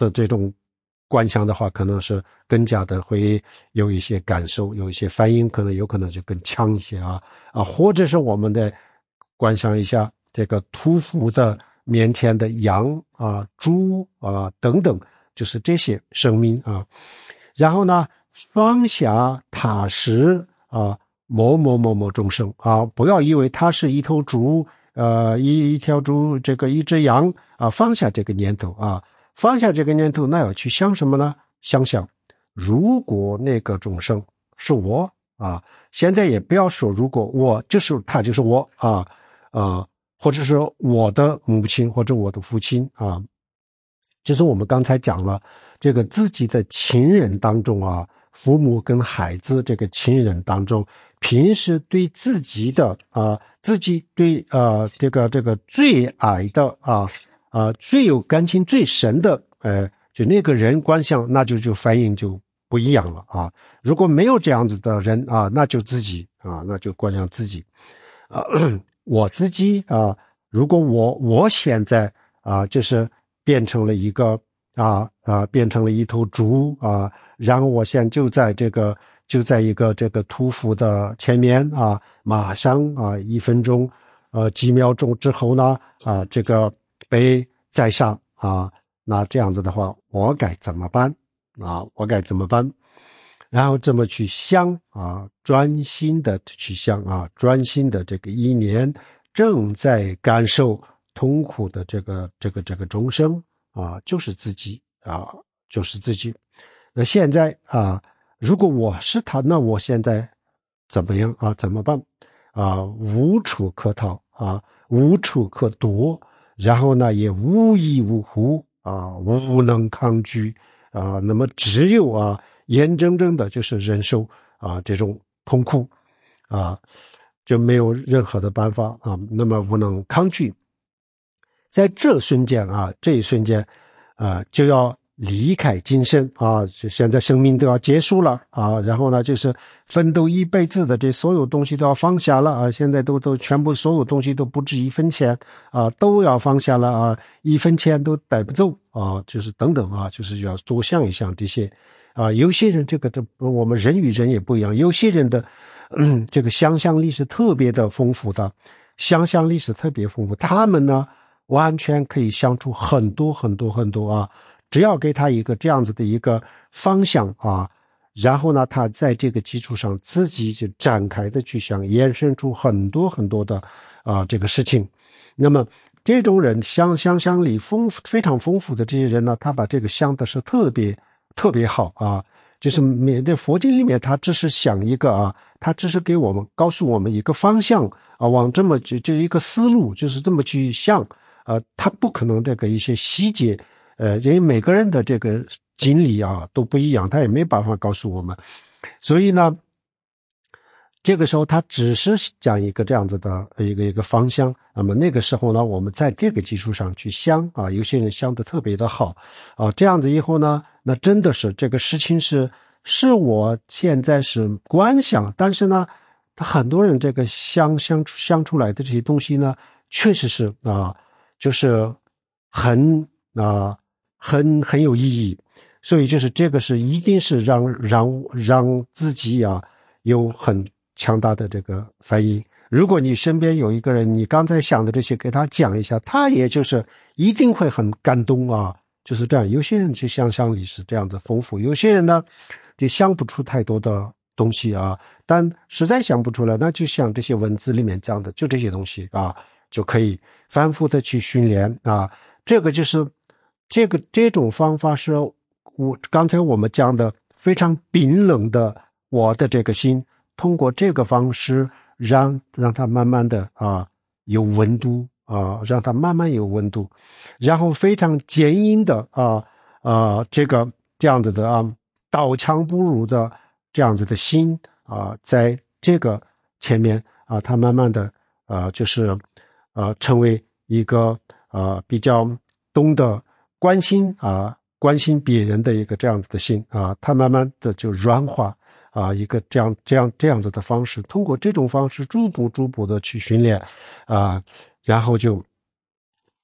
的这种观想的话，可能是更加的会有一些感受，有一些反应，有可能就更强一些啊，或者是我们的观想一下这个屠夫的面前的羊啊、猪啊等等，就是这些生命啊。然后呢，放下踏实啊，某某某某众生啊，不要以为他是一头猪，一条猪，这个一只羊啊，放下这个念头啊，放下这个念头，那要去想什么呢？想想，如果那个众生是我啊，现在也不要说如果我就是他就是我啊，或者是我的母亲或者我的父亲啊，就是我们刚才讲了，这个自己的亲人当中啊，父母跟孩子这个亲人当中，平时对自己的自己对这个最爱的最有感情最深的就那个人观想，那就反应就不一样了啊。如果没有这样子的人啊，那就自己啊，那就观想自己我自己如果我现在就是变成了一个变成了一头猪然后我现在就在一个这个屠夫的前面马上1分钟几秒钟之后呢这个被宰杀那这样子的话我该怎么办我该怎么办？然后这么去想专心的去想专心的这个意念正在感受痛苦的这个众生就是自己就是自己。那现在如果我是他，那我现在怎么样怎么办无处可逃无处可躲，然后呢也无依无护无能抗拒那么只有眼睁睁的就是忍受这种痛苦就没有任何的办法那么无能抗拒。在这瞬间这一瞬间就要离开今生就现在生命都要结束了然后呢就是奋斗一辈子的这所有东西都要放下了现在都全部所有东西都不值1分钱都要放下了1分钱都带不走就是等等就是要多想一想这些有些人这我们人与人也不一样，有些人的这个想象力是特别的丰富的，想象力是特别丰富，他们呢完全可以想出很多很多很多只要给他一个这样子的一个方向然后呢他在这个基础上自己就展开的去想，延伸出很多很多的这个事情。那么这种人想象力非常丰富的这些人呢，他把这个想的是特别特别好就是在佛经里面他只是想一个他只是给我们告诉我们一个方向往这么就一个思路，就是这么去想他不可能这个一些细节因为每个人的这个经历都不一样，他也没办法告诉我们，所以呢这个时候他只是讲一个这样子的一个方向。那么那个时候呢我们在这个基础上去想有些人想得特别的好这样子以后呢，那真的是这个事情是我现在是观想，但是呢很多人这个想出来的这些东西呢确实是就是很有意义。所以就是这个是一定是让自己有很强大的这个反应。如果你身边有一个人，你刚才想的这些给他讲一下，他也就是一定会很感动就是这样。有些人就想象力是这样的丰富，有些人呢就想不出太多的东西但实在想不出来，那就像这些文字里面讲的，就这些东西就可以反复的去训练这个就是这种方法是刚才我们讲的非常冰冷的我的这个心，通过这个方式让它慢慢的有温度让它慢慢有温度，然后非常坚硬的这样子的刀枪不入的这样子的心在这个前面它慢慢的就是成为一个比较懂得关心别人的一个这样子的心它慢慢的就软化一个这样子的方式，通过这种方式逐步的去训练然后就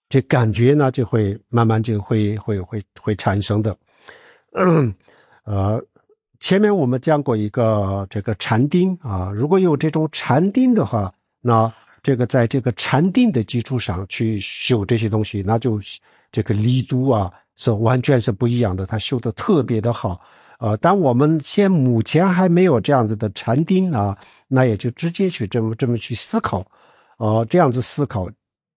这感觉呢就会慢慢就会产生的。前面我们讲过一个这个禅定啊，如果有这种禅定的话，那这个在这个禅定的基础上去修这些东西，那就这个力度啊是完全是不一样的，它修得特别的好。但我们目前还没有这样子的禅定啊，那也就直接去这么去思考，这样子思考，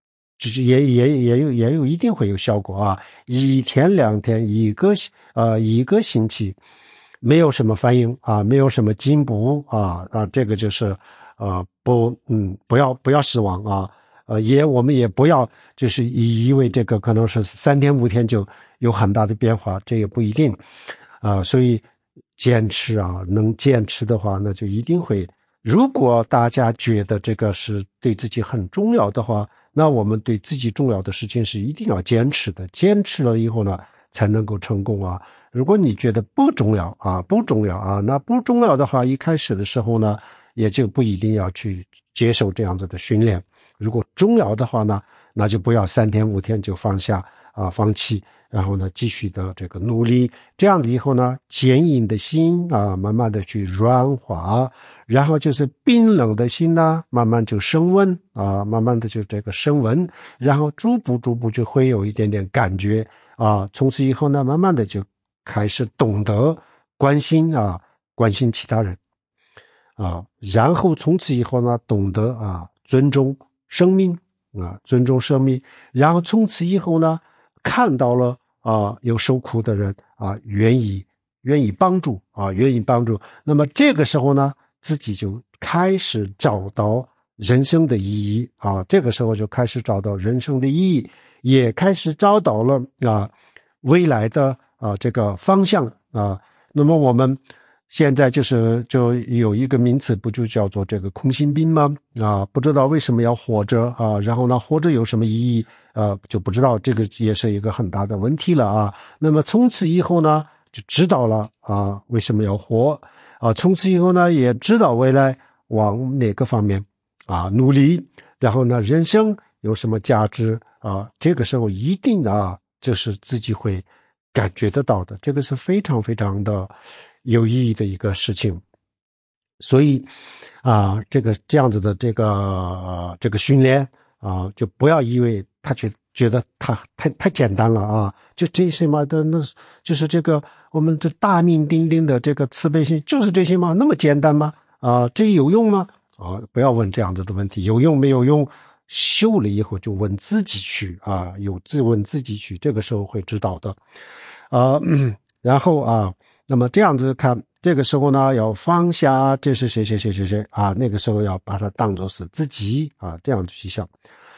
也有一定会有效果啊。1天2天一个星期，没有什么反应啊，没有什么进步啊，这个就是不要失望啊。我们也不要就是以为这个可能是3天5天就有很大的变化，这也不一定所以坚持啊，能坚持的话，那就一定会。如果大家觉得这个是对自己很重要的话，那我们对自己重要的事情是一定要坚持的，坚持了以后呢，才能够成功啊。如果你觉得不重要啊，那不重要的话，一开始的时候呢，也就不一定要去接受这样子的训练。如果重要的话呢，那就不要3天5天就放弃，然后呢继续的这个努力，这样子以后呢，坚硬的心啊，慢慢的去软化，然后就是冰冷的心呢，慢慢就升温啊，慢慢的就这个升温，然后逐步就会有一点点感觉啊，从此以后呢，慢慢的就开始懂得关心其他人啊，然后从此以后呢，懂得尊重生命，然后从此以后呢，看到了有受苦的人愿意帮助那么这个时候呢，自己就开始找到人生的意义这个时候就开始找到人生的意义，也开始找到了未来的这个方向那么我们现在就有一个名词，不就叫做这个空心病吗？不知道为什么要活着然后呢，活着有什么意义？就不知道，这个也是一个很大的问题了那么从此以后呢，就知道了为什么要活从此以后呢，也知道未来往哪个方面努力，然后呢，人生有什么价值这个时候一定就是自己会感觉得到的，这个是非常非常的有意义的一个事情。所以这样子的这个训练就不要以为他觉得他太简单了就这些嘛的，那就是这个我们这大名鼎鼎的这个慈悲心就是这些吗？那么简单吗？这有用吗？不要问这样子的问题，有用没有用？修了以后就问自己去问自己去，这个时候会知道的然后那么这样子看，这个时候呢要放下这是谁那个时候要把它当作是自己这样去想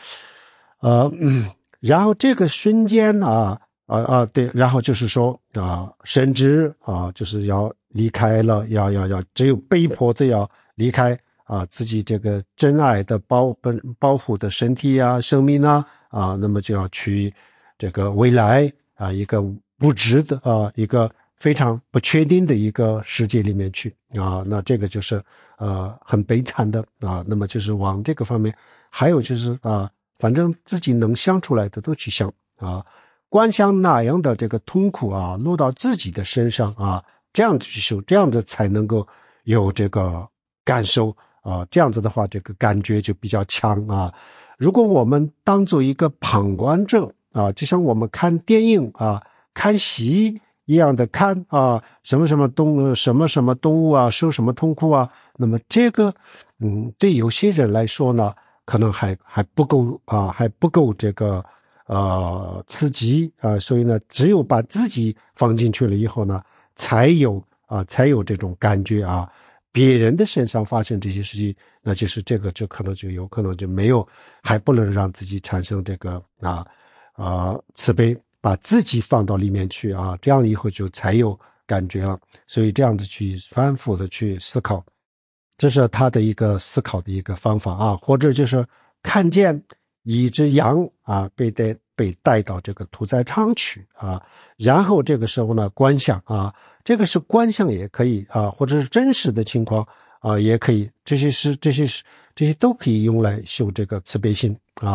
然后这个瞬间对，然后就是说甚至就是要离开了，要只有被迫的要离开自己这个真爱的保护的身体生命那么就要去这个未来一个不知的一个非常不确定的一个世界里面去那这个就是很悲惨的那么就是往这个方面，还有就是反正自己能想出来的都去想观想那样的这个痛苦落到自己的身上这样子去修，这样子才能够有这个感受这样子的话，这个感觉就比较强如果我们当做一个旁观者就像我们看电影看戏一样的看什么什么动物受什么痛苦那么这个对有些人来说呢，可能还不够还不够这个刺激所以呢，只有把自己放进去了以后呢，才有这种感觉别人的身上发生这些事情，那就是这个就可能就有可能就没有，还不能让自己产生这个慈悲，把自己放到里面去这样以后就才有感觉了。所以这样子去反复的去思考，这是他的一个思考的一个方法或者就是看见一只羊被带到这个屠宰场去然后这个时候呢观想这个是观想也可以或者是真实的情况也可以，这些都可以用来修这个慈悲心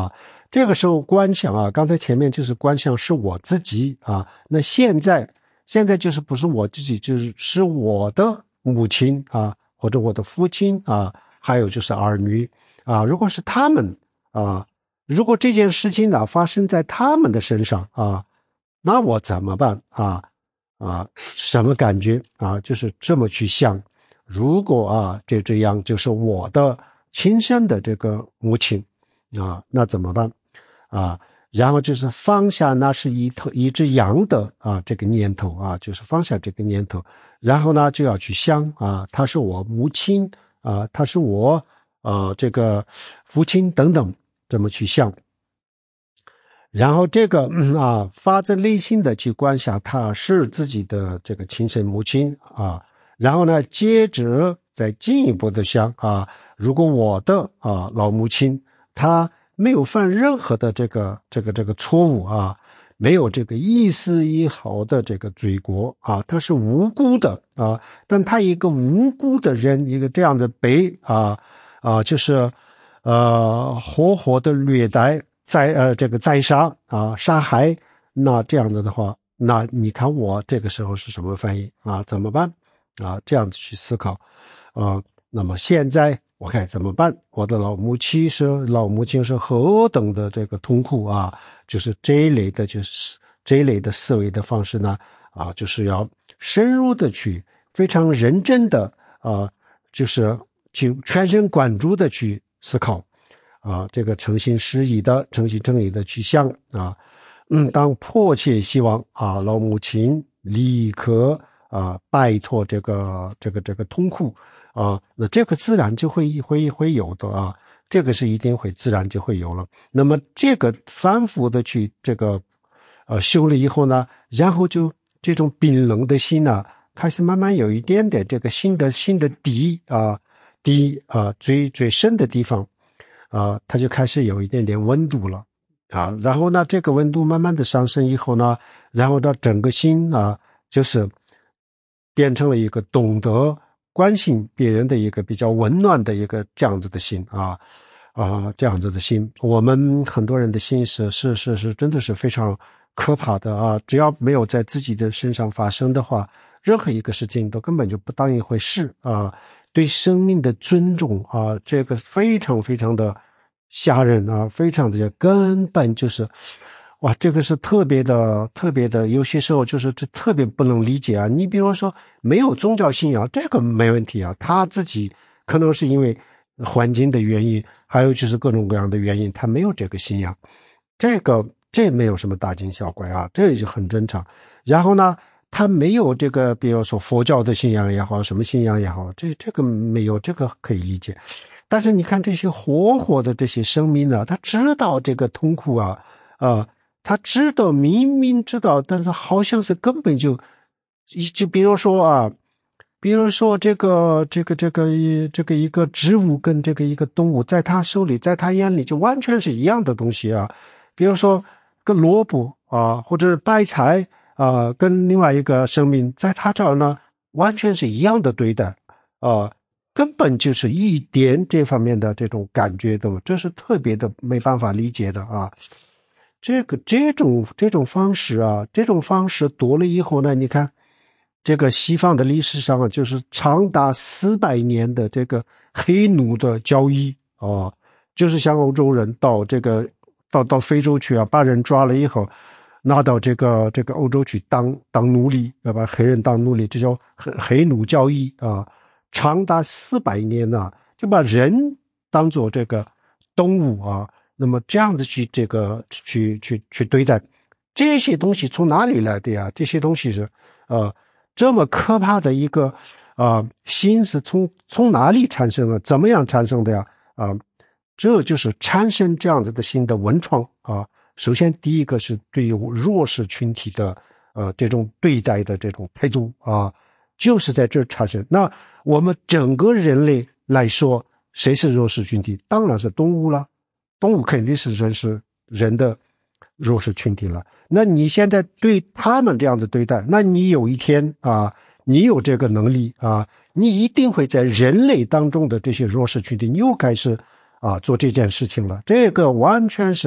这个时候观想啊，刚才前面就是观想是我自己啊，那现在就是不是我自己，是我的母亲啊，或者我的父亲啊，还有就是儿女啊，如果是他们啊，如果这件事情呢发生在他们的身上啊，那我怎么办啊？什么感觉啊？就是这么去想，如果啊这样就是我的亲生的这个母亲啊，那怎么办啊？然后就是放下那是一只羊的啊这个念头啊，就是放下这个念头，然后呢就要去想啊，他是我母亲啊，他是我这个父亲等等，这么去想。然后这个发自内心的去观想他是自己的这个亲生母亲啊，然后呢接着再进一步的想啊，如果我的老母亲她没有犯任何的这个错误啊，没有这个一丝一毫的这个罪过啊，她是无辜的啊，但她一个无辜的人，一个这样的被就是活活的虐待宰杀啊杀害，那这样子的话，那你看我这个时候是什么反应啊？怎么办啊？这样子去思考那么现在我看怎么办？我的老母亲是何等的这个痛苦啊！就是这一类的思维的方式呢就是要深入的去非常认真的就是去全神贯注的去思考这个诚心诚意的去想当迫切希望老母亲立刻摆脱这个痛苦那这个自然就会有的这个是一定会自然就会有了。那么这个反复的去这个修了以后呢，然后就这种冰冷的心呢，开始慢慢有一点点这个心的底最深的地方它就开始有一点点温度了然后呢这个温度慢慢的上升以后呢，然后到整个心就是变成了一个懂得关心别人的一个比较温暖的一个这样子的心这样子的心。我们很多人的心是真的是非常可怕的只要没有在自己的身上发生的话，任何一个事情都根本就不当一回事对生命的尊重这个非常非常的吓人非常的根本就是这个是特别的，有些时候就是这特别不能理解你比如说没有宗教信仰，这个没问题他自己可能是因为环境的原因，还有就是各种各样的原因，他没有这个信仰，这没有什么大惊小怪这就很正常。然后呢，他没有这个，比如说佛教的信仰也好，什么信仰也好，这个没有，这个可以理解。但是你看这些活的这些生命他知道这个痛苦他知道，明明知道，但是好像是根本就比如说这个一个植物跟这个一个动物，在他手里，在他眼里就完全是一样的东西比如说个萝卜或者是白菜跟另外一个生命，在他这儿呢，完全是一样的对待根本就是一点这方面的这种感觉的，这是特别的没办法理解的这种方式多了以后呢，你看这个西方的历史上就是长达400年的这个黑奴的交易就是像欧洲人到到非洲去把人抓了以后拿到这个欧洲去当奴隶，要把黑人当奴隶，这叫黑奴交易长达400年就把人当作这个动物那么这样子去对待。这些东西从哪里来的呀？这些东西是这么可怕的一个心是从哪里产生的？怎么样产生的呀？这就是产生这样子的心的文创首先第一个是对于弱势群体的这种对待的这种态度就是在这产生。那我们整个人类来说，谁是弱势群体？当然是动物了，动物肯定是人的弱势群体了。那你现在对他们这样子对待，那你有一天你有这个能力你一定会在人类当中的这些弱势群体，你又开始做这件事情了。这个完全是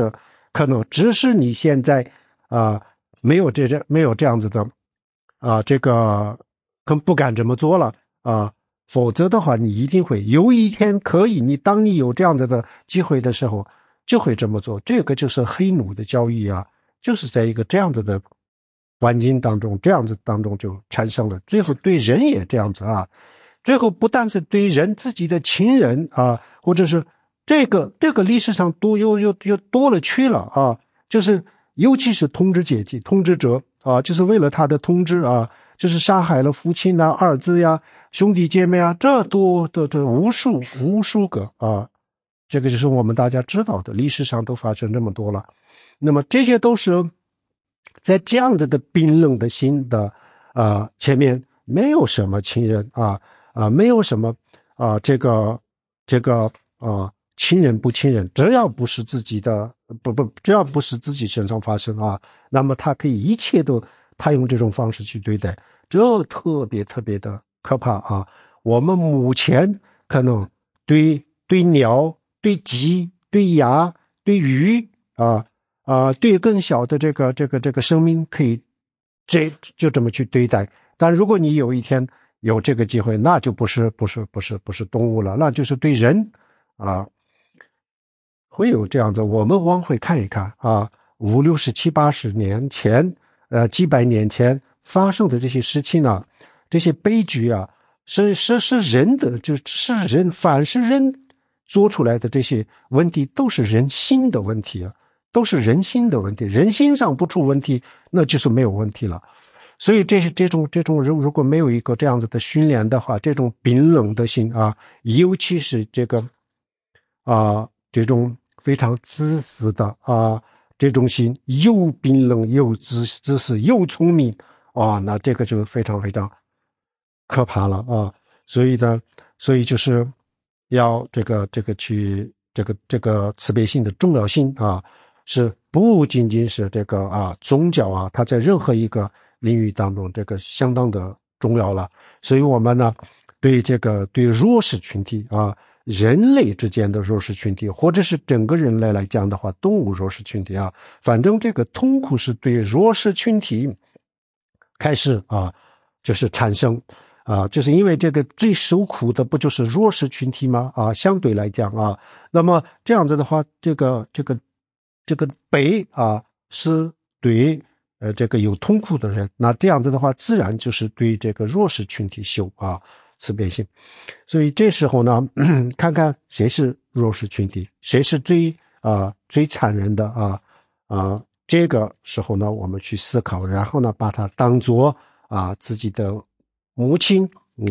可能只是你现在没有这样子的这个更不敢这么做了否则的话你一定会有一天可以，当你有这样子的机会的时候就会这么做。这个就是黑奴的教育就是在一个这样子的环境当中，这样子当中就产生了，最后对人也这样子最后不但是对人自己的亲人或者是这个历史上又多了去了就是尤其是统治阶级统治者就是为了他的统治就是杀害了父亲儿子兄弟姐妹这无数个这个就是我们大家知道的，历史上都发生这么多了。那么这些都是在这样子的冰冷的心的前面，没有什么亲人没有什么这个亲人不亲人，只要不是自己的只要不是自己身上发生那么他可以一切都他用这种方式去对待，这特别特别的可怕我们目前可能对鸟、对鸡、对鸭、对鱼对更小的这个生命可以就这么去对待，但如果你有一天有这个机会，那就不是动物了，那就是对人会有这样子。我们往回看一看5、60、70、80年前几百年前发生的这些事情这些悲剧是人的，就是人，凡是人做出来的这些问题都是人心的问题都是人心的问题，人心上不出问题，那就是没有问题了。所以这种如果没有一个这样子的训练的话，这种冰冷的心尤其是这个这种非常自私的这种心，又冰冷又自私又聪明那这个就非常非常可怕了所以就是要这个去这个慈悲心的重要性是不仅仅是这个宗教它在任何一个领域当中这个相当的重要了。所以我们呢对弱势群体人类之间的弱势群体，或者是整个人类来讲的话，动物弱势群体反正这个痛苦是对弱势群体开始就是产生就是因为这个最受苦的不就是弱势群体吗相对来讲那么这样子的话，这个悲是对这个有痛苦的人，那这样子的话自然就是对这个弱势群体修慈悲心。所以这时候呢看看谁是弱势群体，谁是最残忍的这个时候呢我们去思考，然后呢把它当作自己的母亲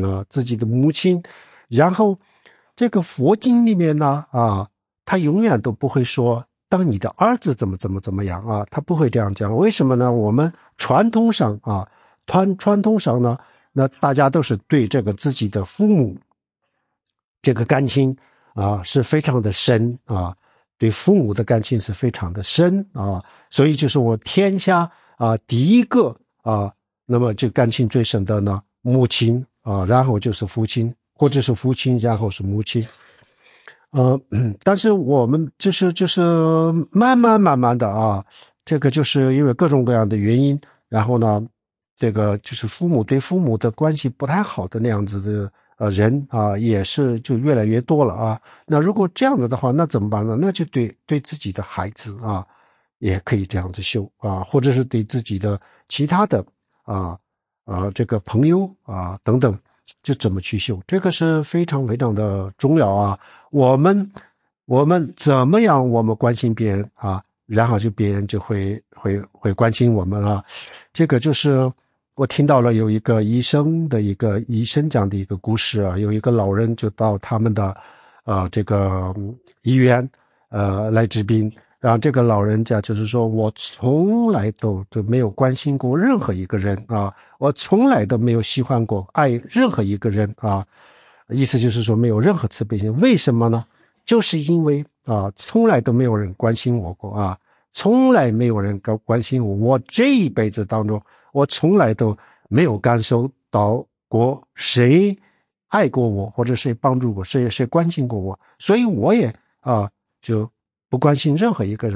然后这个佛经里面呢他永远都不会说当你的儿子怎么样他不会这样讲。为什么呢？我们传统上传统上呢，那大家都是对这个自己的父母这个感情是非常的深对父母的感情是非常的深所以就是我天下第一个那么这感情最深的呢母亲然后就是父亲，或者是父亲然后是母亲但是我们就是慢慢的这个就是因为各种各样的原因，然后呢这个就是父母对父母的关系不太好的那样子的人也是就越来越多了那如果这样子的话，那怎么办呢？那就对自己的孩子也可以这样子修或者是对自己的其他的这个朋友等等，就怎么去修，这个是非常非常的重要我们怎么样我们关心别人然后就别人就会关心我们这个就是我听到了有一个医生讲的一个故事有一个老人就到他们的这个医院来治病，然后这个老人家就是说，我从来都没有关心过任何一个人我从来都没有喜欢过爱任何一个人意思就是说没有任何慈悲心。为什么呢？就是因为从来都没有人关心我过从来没有人关心我，我这一辈子当中我从来都没有感受到过谁爱过我，或者谁帮助过谁关心过我，所以我也就不关心任何一个人。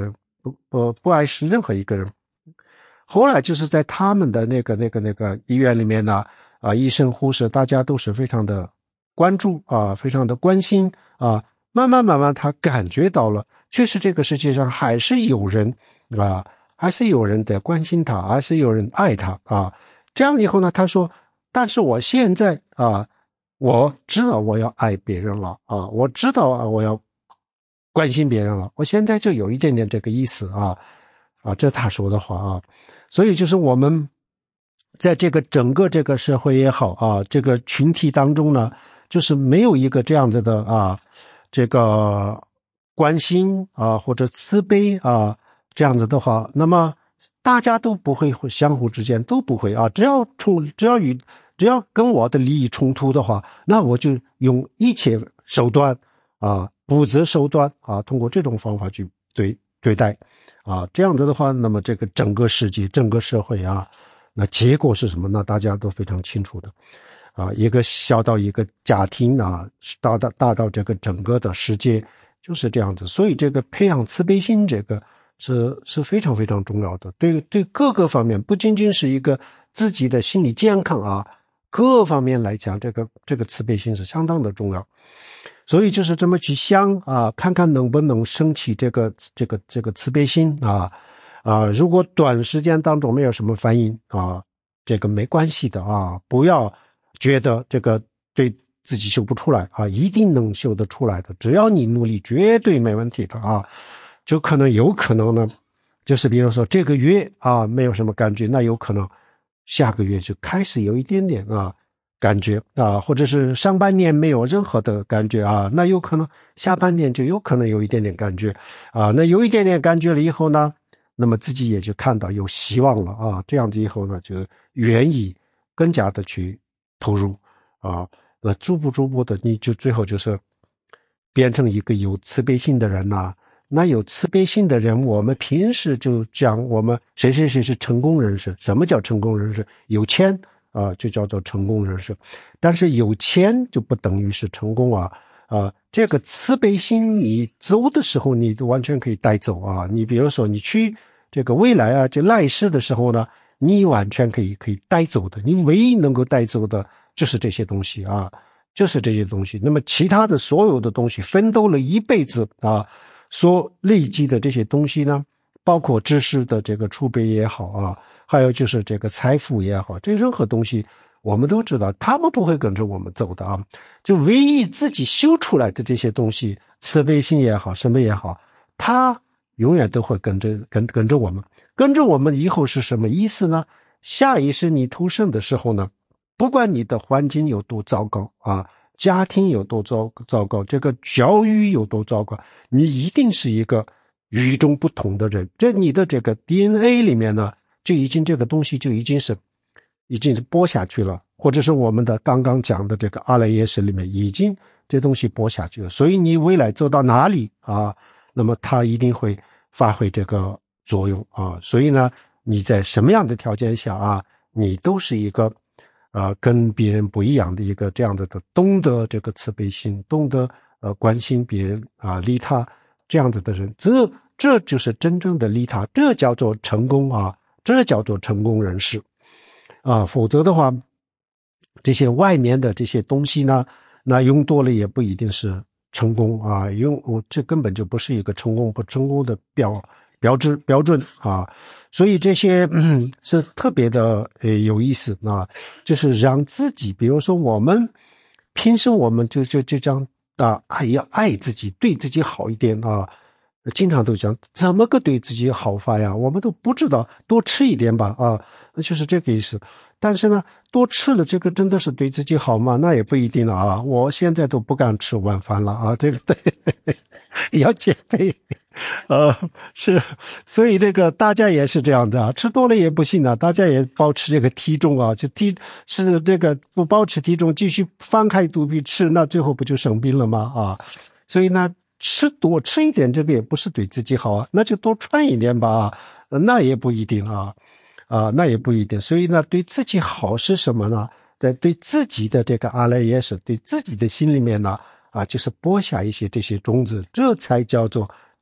不碍事任何一个人。后来就是在他们的那个医院里面呢，医生护士大家都是非常的关注啊，非常的关心啊，慢慢他感觉到了，确实这个世界上还是有人啊，还是有人在关心他，还是有人爱他啊。这样以后呢，他说，但是我现在啊，我知道我要爱别人了啊，我知道我要关心别人了，我现在就有一点点这个意思啊，这他说的话啊。所以就是我们在这个整个这个社会也好啊，这个群体当中呢，就是没有一个这样子的这个关心啊或者慈悲啊这样子的话，那么大家都不会相互之间都不会只要跟我的利益冲突的话，那我就用一切手段不择手段通过这种方法去对待这样子的话，那么这个整个世界整个社会那结果是什么呢？大家都非常清楚的一个小到一个家庭大到这个整个的世界就是这样子。所以这个培养慈悲心这个是非常非常重要的，对各个方面，不仅仅是一个自己的心理健康各方面来讲，这个慈悲心是相当的重要。所以就是这么去想看看能不能升起这个慈悲心如果短时间当中没有什么反应这个没关系的不要觉得这个对自己修不出来一定能修得出来的，只要你努力绝对没问题的就有可能呢，就是比如说这个月没有什么感觉，那有可能下个月就开始有一点点感觉或者是上半年没有任何的感觉那有可能下半年就有可能有一点点感觉那有一点点感觉了以后呢，那么自己也就看到有希望了这样子以后呢，就愿意更加的去投入那逐步的你就最后就是变成一个有慈悲心的人那有慈悲心的人，我们平时就讲我们谁是成功人士。什么叫成功人士？有钱就叫做成功人士。但是有钱就不等于是成功这个慈悲心你走的时候你完全可以带走你比如说你去这个未来这来世的时候呢，你完全可以带走的，你唯一能够带走的就是这些东西就是这些东西。那么其他的所有的东西，奋斗了一辈子所累积的这些东西呢，包括知识的这个储备也好还有就是这个财富也好，这任何东西我们都知道他们不会跟着我们走的就唯一自己修出来的这些东西，慈悲心也好什么也好，它永远都会跟着我们。跟着我们以后是什么意思呢？下一世你投生的时候呢，不管你的环境有多糟糕家庭有多糟糕，这个教育有多糟糕，你一定是一个与众不同的人。这你的这个 DNA 里面呢，就已经这个东西就已经是播下去了，或者是我们的刚刚讲的这个阿赖耶识里面已经这东西播下去了。所以你未来走到哪里那么它一定会发挥这个作用所以呢，你在什么样的条件下你都是一个跟别人不一样的一个这样的懂得这个慈悲心，懂得关心别人利他这样子的人，这就是真正的利他，这叫做成功这叫做成功人士否则的话，这些外面的这些东西呢，那用多了也不一定是成功这根本就不是一个成功不成功的标准所以这些是特别的有意思就是让自己，比如说我们平时我们就这样要爱自己，对自己好一点经常都讲怎么个对自己好法呀，我们都不知道，多吃一点吧那就是这个意思。但是呢，多吃了这个真的是对自己好吗？那也不一定我现在都不敢吃晚饭了对不对？要减肥是，所以这个大家也是这样的吃多了也不行大家也保持这个体重是这个不保持体重继续放开肚皮吃，那最后不就生病了吗所以呢，多吃一点这个也不是对自己好那就多穿一点吧那也不一定那也不一定。所以呢，对自己好是什么呢？对自己的这个阿赖耶识，对自己的心里面呢就是播下一些这些种子，这才叫做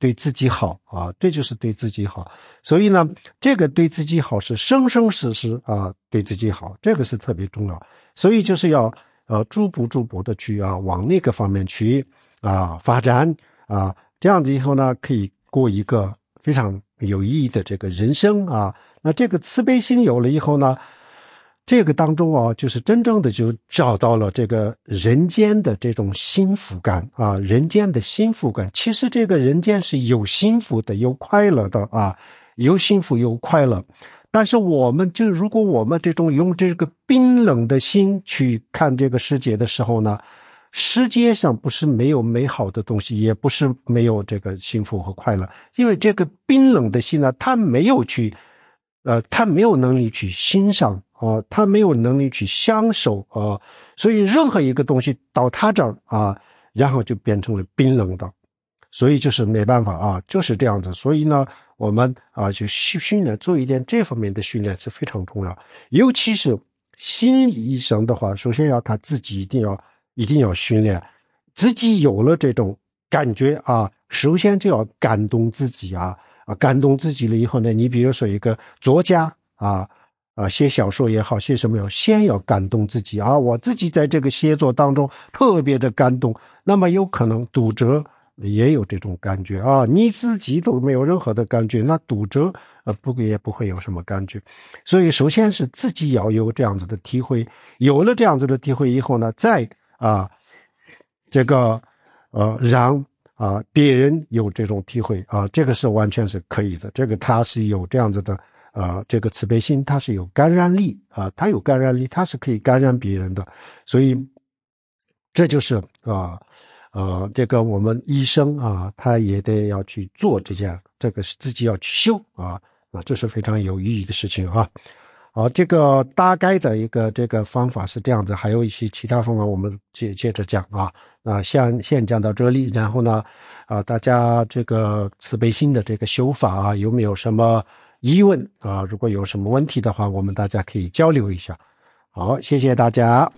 对自己好啊，这就是对自己好。所以呢，这个对自己好是生生世世啊，对自己好，这个是特别重要。所以就是要逐步的去往那个方面去发展啊，这样子以后呢，可以过一个非常有意义的这个人生啊。那这个慈悲心有了以后呢，这个当中就是真正的就找到了这个人间的这种幸福感啊，人间的幸福感。其实这个人间是有幸福的，有快乐的啊，有幸福有快乐。但是如果我们这种用这个冰冷的心去看这个世界的时候呢，世界上不是没有美好的东西，也不是没有这个幸福和快乐，因为这个冰冷的心呢，他没有能力去欣赏他没有能力去享受所以任何一个东西到他这儿然后就变成了冰冷的，所以就是没办法就是这样子。所以呢，我们就训练做一点这方面的训练是非常重要。尤其是心理医生的话，首先要他自己一定要训练，自己有了这种感觉首先就要感动自己感动自己了以后呢，你比如说一个作家写小说也好，写什么也好，先要感动自己我自己在这个写作当中特别的感动，那么有可能读者也有这种感觉你自己都没有任何的感觉，那读者也不会有什么感觉。所以首先是自己要有这样子的体会，有了这样子的体会以后呢，再这个让别人有这种体会这个是完全是可以的。这个他是有这样子的这个慈悲心，它是有感染力它有感染力，它是可以感染别人的。所以这就是这个我们医生他也得要去做这个是自己要去修这是非常有意义的事情这个大概的一个这个方法是这样子，还有一些其他方法我们接着讲先讲到这里，然后呢大家这个慈悲心的这个修法有没有什么疑问如果有什么问题的话，我们大家可以交流一下。好，谢谢大家。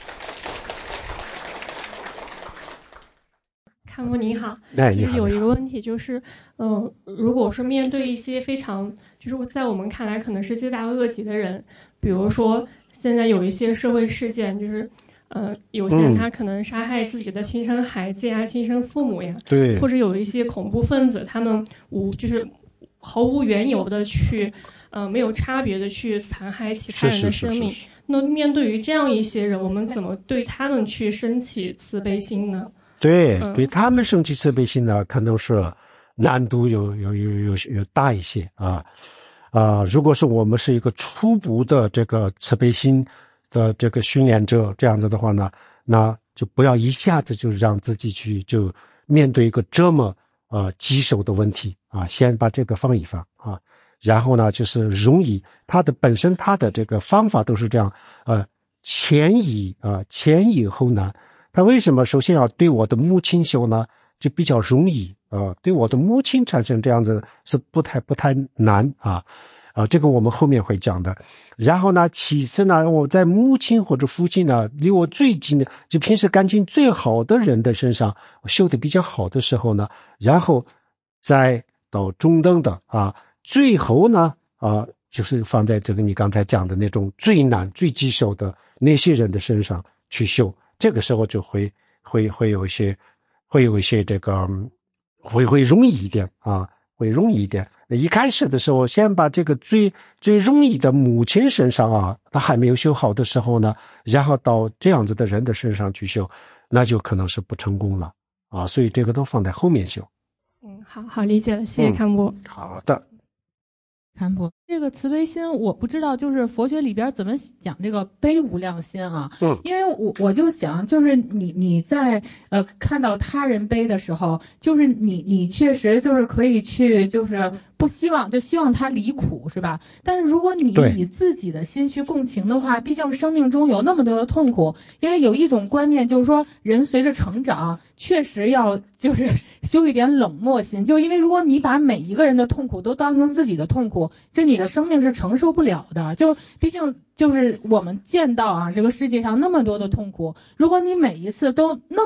看夫你好， 你好。 有一个问题就是，如果说面对一些非常就是在我们看来可能是罪大恶极的人，比如说现在有一些社会事件，就是有些人他可能杀害自己的亲生孩子呀、亲生父母呀， 对， 或者有一些恐怖分子，他们就是毫无缘由的去没有差别的去残害其他人的生命。那面对于这样一些人，我们怎么对他们去升起慈悲心呢？ 对他们升起慈悲心呢，可能是难度有大一些如果是我们是一个初步的这个慈悲心的这个训练者，这样子的话呢，那就不要一下子就让自己就面对一个这么棘手的问题先把这个放一放然后呢就是容易本身他的这个方法都是这样前易后难。他为什么首先要对我的母亲修呢？就比较容易对我的母亲产生这样子是不太难这个我们后面会讲的。然后呢，其次呢，我在母亲或者父亲呢离我最近的，就平时感情最好的人的身上修得比较好的时候呢，然后再到中等的最后呢就是放在这个你刚才讲的那种最难最棘手的那些人的身上去修。这个时候就会有一些这个会容易一点会容易一点。一开始的时候先把这个最容易的母亲身上他还没有修好的时候呢，然后到这样子的人的身上去修，那就可能是不成功了所以这个都放在后面修。 好理解了，谢谢康波。 好的。 堪布，这个慈悲心我不知道就是佛学里边怎么讲这个悲无量心因为我就想就是你在看到他人悲的时候，就是你确实就是可以去就是不希望就希望他离苦是吧？但是如果你以自己的心去共情的话，毕竟生命中有那么多的痛苦，因为有一种观念就是说人随着成长确实要就是修一点冷漠心，就因为如果你把每一个人的痛苦都当成自己的痛苦，这你的生命是承受不了的。就毕竟就是我们见到这个世界上那么多的痛苦，如果你每一次都那么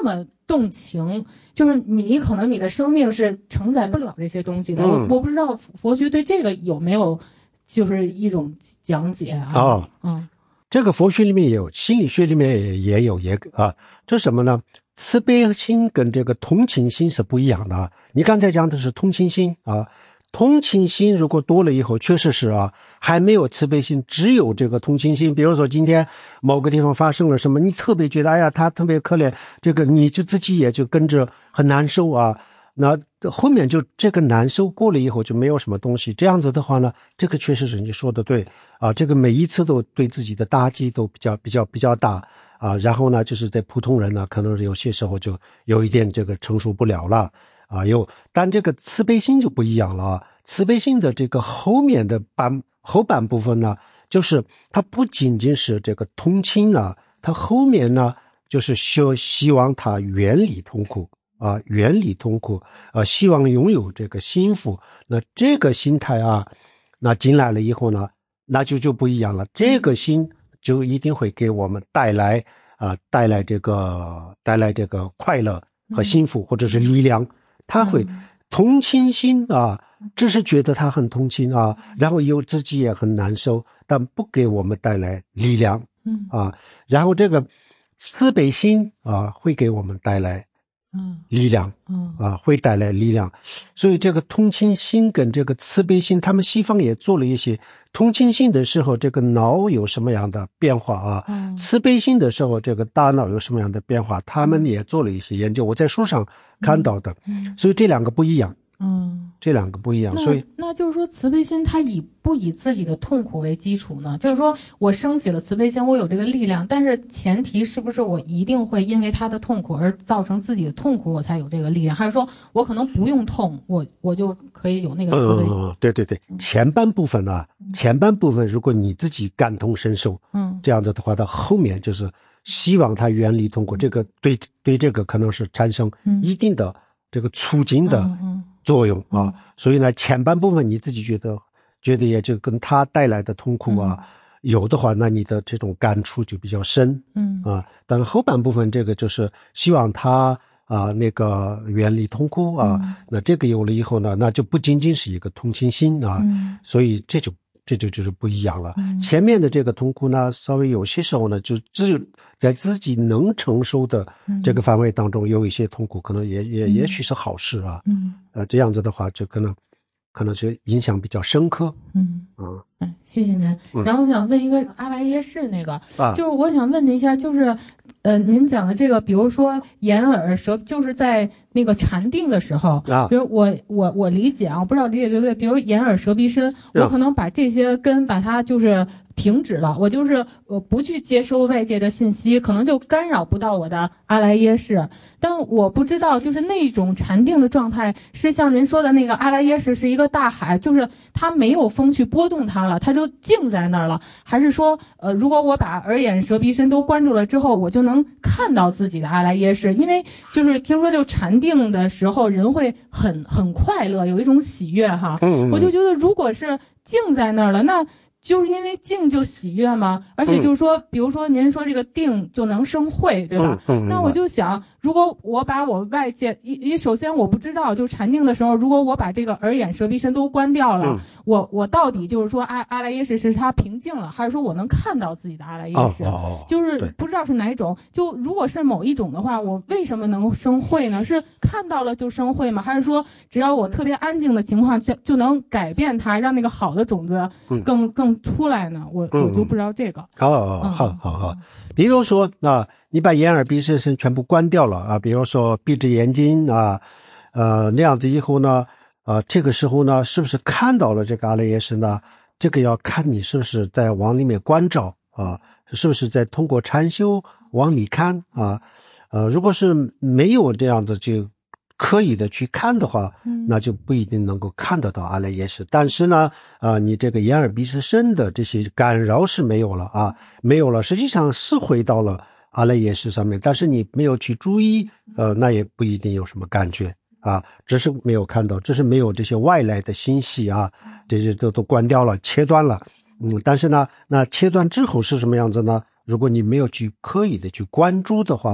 动情，就是你可能你的生命是承载不了这些东西的。我不知道佛学对这个有没有就是一种讲解啊？ 这个佛学里面也有，心理学里面也有这什么呢？慈悲心跟这个同情心是不一样的啊。你刚才讲的是同情心啊，同情心如果多了以后，确实是还没有慈悲心，只有这个同情心。比如说今天某个地方发生了什么，你特别觉得哎呀他特别可怜，这个你就自己也就跟着很难受啊。那后面就这个难受过了以后就没有什么东西，这样子的话呢，这个确实是你说的对啊，这个每一次都对自己的打击都比较大啊。然后呢，就是在普通人呢，可能有些时候就有一点这个承受不了了啊。但这个慈悲心就不一样了啊。慈悲心的这个后面的后半部分呢，就是它不仅仅是这个同情啊，它后面呢就是希望他远离痛苦。远离痛苦，希望拥有这个幸福。那这个心态那进来了以后呢，那就不一样了。这个心就一定会给我们带来这个快乐和幸福，或者是力量。他会同情心只是觉得他很同情然后自己也很难受，但不给我们带来力量然后这个慈悲心会给我们带来力量会带来力量。所以这个同情心跟这个慈悲心，他们西方也做了一些同情心的时候这个脑有什么样的变化慈悲心的时候这个大脑有什么样的变化，他们也做了一些研究，我在书上看到的所以这两个不一样这两个不一样。所以那就是说慈悲心它不以自己的痛苦为基础呢？就是说我升起了慈悲心，我有这个力量，但是前提是不是我一定会因为他的痛苦而造成自己的痛苦我才有这个力量，还是说我可能不用痛我就可以有那个慈悲心对前半部分如果你自己感同身受这样子的话，到后面就是希望他远离痛苦，这个对这个可能是产生一定的这个促进的作用所以呢前半部分你自己觉得也就跟他带来的痛苦有的话，那你的这种感触就比较深但是后半部分这个就是希望他那个远离痛苦那这个有了以后呢，那就不仅仅是一个同情心所以这就是不一样了前面的这个痛苦呢，稍微有些时候呢就只有在自己能承受的这个范围当中有一些痛苦，可能也许是好事这样子的话就可能是影响比较深刻谢谢您然后我想问一个阿赖耶识那个就是我想问您一下，就是您讲的这个比如说眼耳舌，就是在那个禅定的时候比如我理解我不知道理解对不对，比如眼耳舌鼻身我可能把这些把它就是停止了，我就是不去接收外界的信息，可能就干扰不到我的阿赖耶识。但我不知道就是那种禅定的状态是像您说的那个阿赖耶识是一个大海，就是它没有风去波动它了，它就静在那儿了，还是说如果我把耳眼舌鼻身都关住了之后，我就能看到自己的阿赖耶识？因为就是听说就禅定的时候人会很快乐，有一种喜悦我就觉得如果是静在那儿了，那就是因为静就喜悦吗？而且就是说比如说您说这个定就能生慧对吧那我就想如果我把我外界首先我不知道就禅定的时候，如果我把这个耳眼舌鼻身都关掉了我到底就是说阿赖耶识是它平静了，还是说我能看到自己的阿赖耶识就是不知道是哪一种。就如果是某一种的话，我为什么能生慧呢？是看到了就生慧吗？还是说只要我特别安静的情况就能改变它，让那个好的种子更出来呢？我就不知道这个好比如说你把眼耳鼻舌身全部关掉了比如说闭着眼睛那样子以后呢这个时候呢是不是看到了这个阿赖耶识呢？这个要看你是不是在往里面关照是不是在通过禅修往里看如果是没有这样子就刻意的去看的话那就不一定能够看得到阿赖耶识。但是呢你这个眼耳鼻舌身的这些干扰是没有了没有了，实际上是回到了阿赖耶识上面，但是你没有去注意那也不一定有什么感觉只是没有看到，只是没有这些外来的信息这些都关掉了，切断了但是呢那切断之后是什么样子呢？如果你没有去刻意的去关注的话，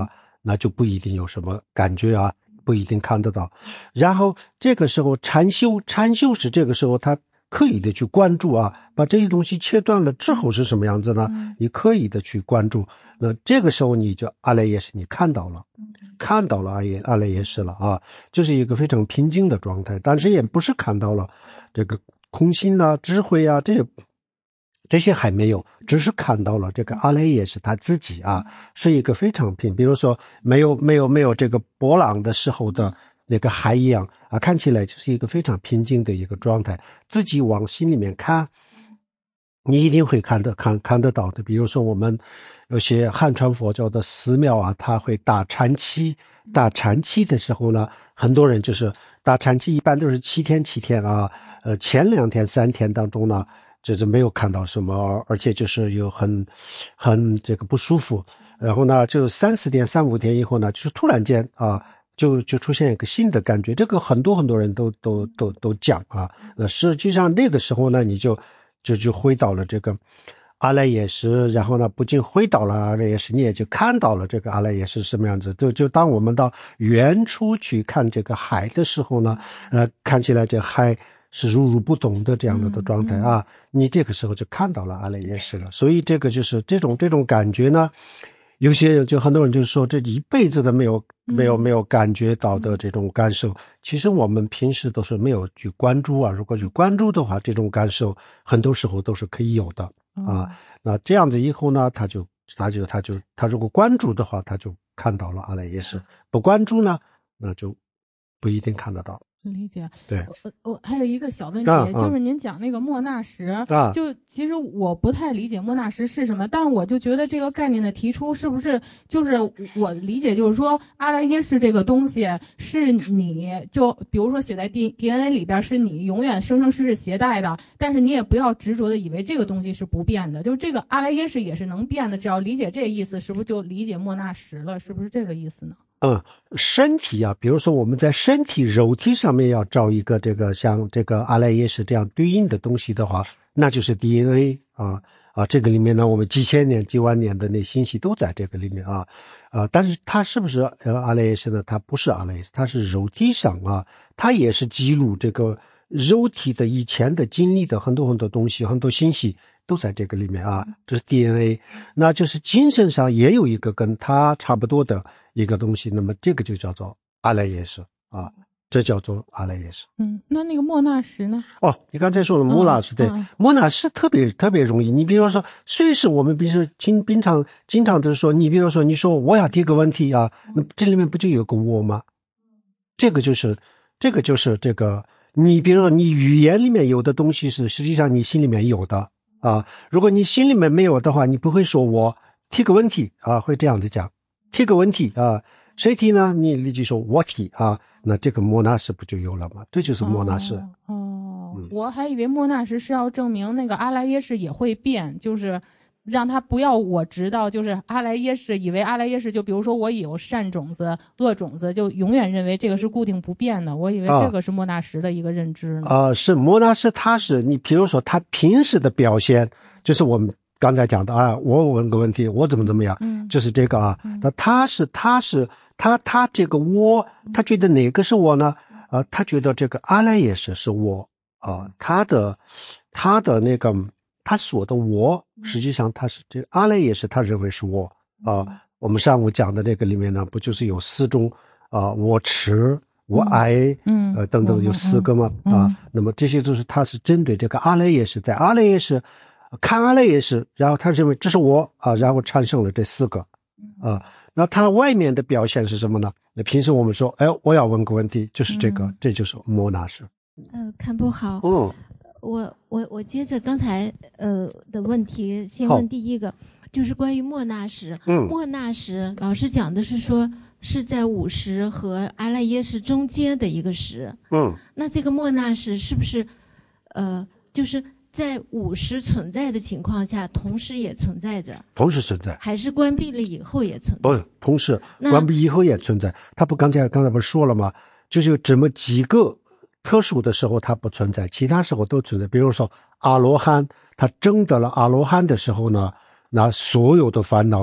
那就不一定有什么感觉啊，不一定看得到。然后这个时候禅修是这个时候他刻意的去关注啊，把这些东西切断了之后是什么样子呢？你刻意的去关注，那这个时候你就阿赖耶识你看到了阿赖耶识了啊，这是一个非常平静的状态，但是也不是看到了这个空心啊、智慧啊，这些还没有，只是看到了这个阿赖耶识他自己啊，是一个非常平，比如说没有这个波浪的时候的那个海一样啊，看起来就是一个非常平静的一个状态，自己往心里面看，你一定会看得到的。比如说我们有些汉传佛教的寺庙啊，他会打禅期的时候呢，很多人就是打禅期一般都是7天啊，前2天3天当中呢，就是没有看到什么，而且就是有很这个不舒服，然后呢就3、4天3、5天以后呢，就是突然间啊就出现一个新的感觉，这个很多人都讲啊，那实际上那个时候呢，你就回到了这个阿赖耶识，然后呢不仅回到了阿赖耶识，你也就看到了这个阿赖耶识什么样子，就当我们到远处去看这个海的时候呢，看起来这海是如不动的这样的状态啊，你这个时候就看到了阿赖耶识了。所以这个就是这种感觉呢，有些就很多人就说这一辈子都没有感觉到的这种感受，其实我们平时都是没有去关注啊，如果去关注的话，这种感受很多时候都是可以有的啊。那这样子以后呢，他如果关注的话，他就看到了阿赖耶识，不关注呢，那就不一定看得到。 理解。 对， 我还有一个小问题，就是您讲那个莫那什，就其实我不太理解莫那什是什么，但是我就觉得这个概念的提出是不是就是我理解就是说阿赖耶识这个东西是你就比如说写在 DNA 里边是你永远生生世世携带的，但是你也不要执着的以为这个东西是不变的，就是这个阿赖耶识也是能变的，只要理解这个意思，是不是就理解莫那什了？是不是这个意思呢？ 身体啊，比如说我们在身体肉体上面要找一个这个像这个阿赖耶识这样对应的东西的话，那就是 DNA 啊，这个里面呢，我们几千年几万年的那信息都在这个里面啊，但是它是不是阿赖耶识呢？它不是阿赖耶识，它是肉体上啊，它也是记录这个肉体的以前的经历的很多东西，很多信息都在这个里面啊，这是 DNA。那就是精神上也有一个跟它差不多的一个东西，那么这个就叫做阿赖耶识啊，这叫做阿赖耶识。 那个莫那什呢？ 你刚才说的莫那什，对，莫那什特别容易。你比如说，虽是我们平时经常都说，你比如说你说我要提个问题啊，那这里面不就有个我吗？这个就是这个，你比如说你语言里面有的东西是实际上你心里面有的啊，如果你心里面没有的话，你不会说我提个问题啊，会这样子讲，提个问题啊，谁提呢？你立即说我提啊，那这个莫那什不就有了吗？这就是莫那什。 我还以为莫那什是要证明那个阿赖耶识也会变，就是让他不要我知道，就是阿赖耶识，以为阿赖耶识就比如说我有善种子、恶种子，就永远认为这个是固定不变的。我以为这个是莫那什的一个认知呢。 是莫那什，他是你比如说他平时的表现，就是我们刚才讲的啊，我问个问题，我怎么样，就是这个啊。那他这个我，他觉得哪个是我呢？他觉得这个阿赖耶识是我啊，他的那个。他说的我，实际上他是这个阿赖耶识，他认为是我啊。我们上午讲的那个里面呢，不就是有4种我痴、我爱，等等，有4个嘛那么这些就是他是针对这个阿赖耶识，在阿赖耶识看阿赖耶识，然后他认为这是我啊，然后产生了这4个那他外面的表现是什么呢？那平时我们说，我要问个问题，就是这个，这就是莫那什。 看不好。我接着刚才的问题，先问第一个，就是关于莫那什。莫那什老师讲的是说是在午时和阿赖耶识中间的一个时。那这个莫那什是不是就是在午时存在的情况下，同时也存在着？ 同时存在，还是关闭了以后也存在？ 不，同时关闭以后也存在。他不刚才不是说了吗？就是这么几个。特殊的时候它不存在，其他时候都存在。比如说阿罗汉，他证得了阿罗汉的时候呢，那所有的烦恼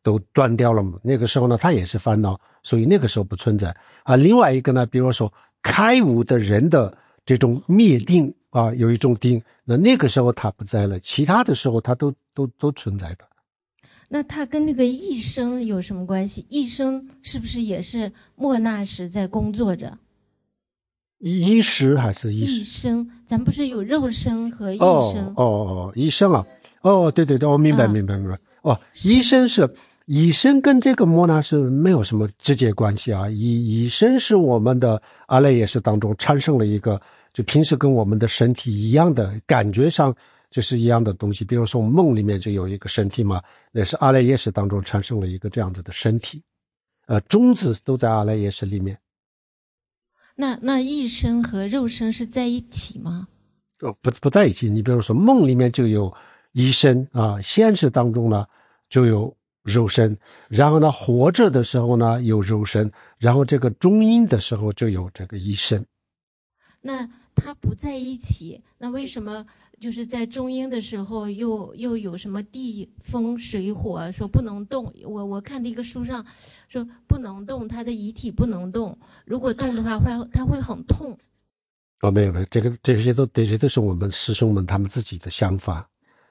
都断掉了嘛，那个时候呢他也是烦恼，所以那个时候不存在啊。另外一个呢，比如说开悟的人的这种灭定啊，有一种定，那个时候他不在了，其他的时候他都存在的。 那他跟那个一生有什么关系？一生是不是也是末那时在工作着？ 一时还是一生？咱不是有肉身和一生？ 一生啊，对，我明白。一生跟这个末那时没有什么直接关系啊。一生是我们的阿赖耶识当中产生了一个，就平时跟我们的身体一样的，感觉上就是一样的东西。比如说梦里面就有一个身体嘛，那是阿赖耶识当中产生了一个这样子的身体，种子都在阿赖耶识里面。 那一生和肉身是在一起吗？ 不在一起。你比如说梦里面就有一身啊，现实当中呢就有肉身，然后呢活着的时候呢有肉身，然后这个中阴的时候就有这个一身。 那它不在一起，那为什么就是在中阴的时候又有什么地风水火说不能动？我看的一个书上说不能动，它的遗体不能动，如果动的话它会很痛。 没有，这些都是我们师兄们他们自己的想法。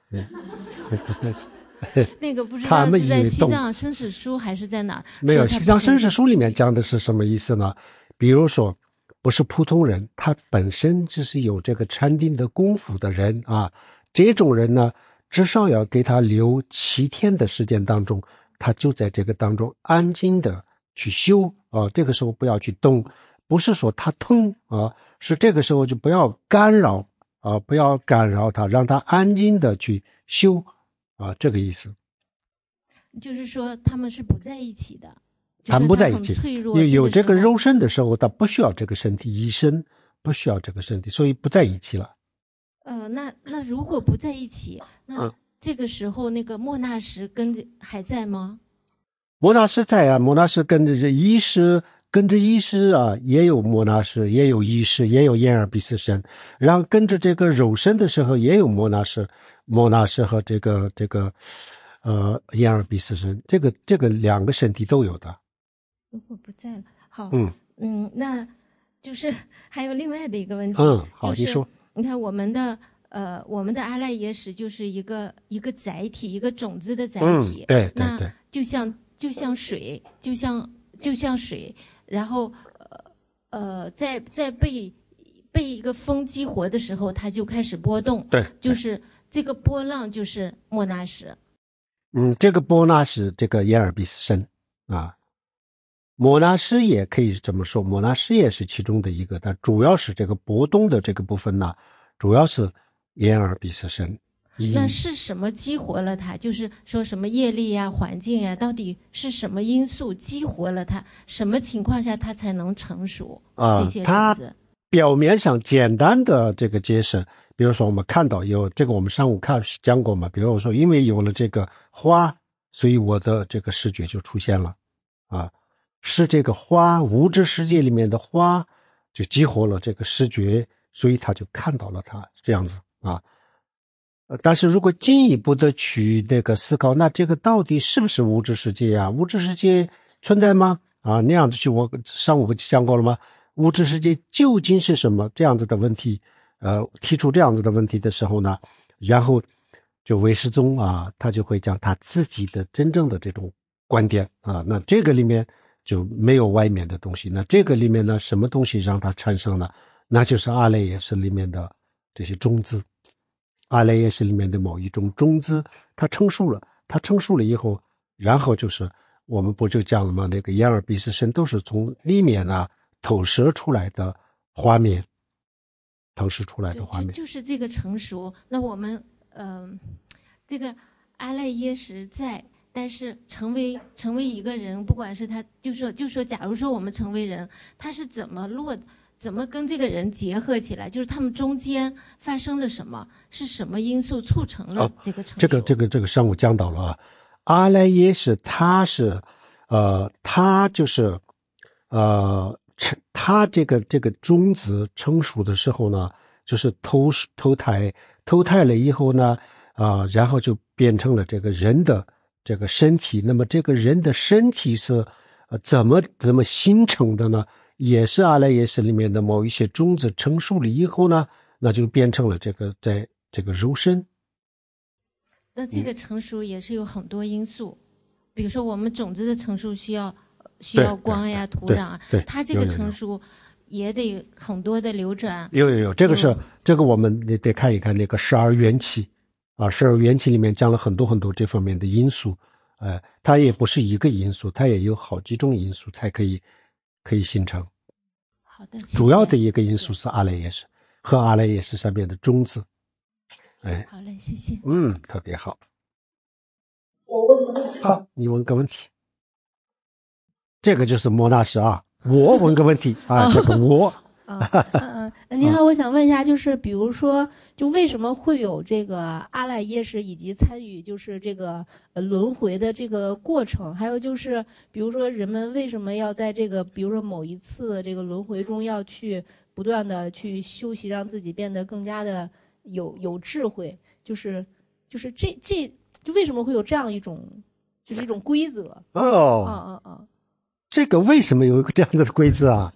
那个不知道是在西藏生死书还是在哪儿？ 没有，西藏生死书里面讲的是什么意思呢？比如说不是普通人，他本身就是有这个禅定的功夫的人啊，这种人呢至少要给他留7天的时间当中，他就在这个当中安静的去修啊，这个时候不要去动，不是说他痛啊，是这个时候就不要干扰啊，不要干扰他，让他安静的去修啊，这个意思。 就是说他们是不在一起的， 他们不在一起，有这个肉身的时候他不需要这个身体，一身不需要这个身体，所以不在一起了。 那如果不在一起，那这个时候那个末那时还在吗？ 末那时在啊，末那时跟着意识啊，也有末那时，也有意识，也有眼耳鼻舌身，然后跟着这个肉身的时候也有末那时和这个眼耳鼻舌身，这个两个身体都有的。 如果不在了，好，那就是还有另外的一个问题， 好，你说， 你看我们的阿赖耶识就是一个载体，一个种子的载体， 对， 那就像水，就像水，然后在被一个风激活的时候，它就开始波动， 对， 就是这个波浪就是末那时。 这个波那时，这个眼耳鼻舌身啊。末那时也可以这么说，末那时也是其中的一个，但主要是这个波动的这个部分呢，主要是眼耳鼻舌身。 那是什么激活了它？就是说什么业力呀、环境呀，到底是什么因素激活了它？什么情况下它才能成熟？这些种子。 表面上简单的这个解释，比如说我们看到有这个，我们上午讲过嘛，比如说因为有了这个花，所以我的这个视觉就出现了啊。是这个花，物质世界里面的花就激活了这个视觉，所以他就看到了它这样子啊。但是如果进一步的去那个思考，那这个到底是不是物质世界啊？物质世界存在吗？啊，那样子去，我上午不讲过了吗？物质世界究竟是什么？这样子的问题，提出这样子的问题的时候呢，然后就唯识宗啊，他就会讲他自己的真正的这种观点啊。那这个里面就没有外面的东西，那这个里面呢，什么东西让它产生呢？那就是阿赖耶识里面的这些种子，阿赖耶识里面的某一种种子，它成熟了以后，然后就是我们不就讲了吗？那个眼耳鼻舌身都是从里面啊投射出来的画面， 就是这个成熟。那我们这个阿赖耶识在。但是成为一个人，不管是他，就说，假如说我们成为人，他是怎么跟这个人结合起来？就是他们中间发生了什么？是什么因素促成了这个成熟？ 这个上午讲到了啊，阿赖耶识他是，他就是他这个种子成熟的时候呢，就是投胎了以后呢，然后就变成了这个人的这个身体，那么这个人的身体是怎么形成的呢？也是阿赖耶识里面的某一些种子成熟了以后呢，那就变成了在这个肉身。 那这个成熟也是有很多因素，比如说我们种子的成熟需要光呀、土壤啊，它这个成熟也得很多的流转。 有，这个我们得看一看那个12元气啊，12元气里面讲了很多很多这方面的因素，它也不是一个因素，它也有好几种因素才可以形成。 好的，谢谢。 主要的一个因素是阿赖耶识和阿赖耶识上面的种子。 好嘞，谢谢。 特别好。 我问个问题。 好，你问个问题。这个就是莫那识啊。我问个问题啊，这个我。 您好，我想问一下，就是比如说，就为什么会有这个阿赖耶识以及参与就是这个轮回的这个过程，还有就是比如说人们为什么要在这个比如说某一次这个轮回中要去不断的去修习，让自己变得更加的有智慧，就是这就为什么会有这样一种就是一种规则？ 这个为什么有一个这样子的规则啊？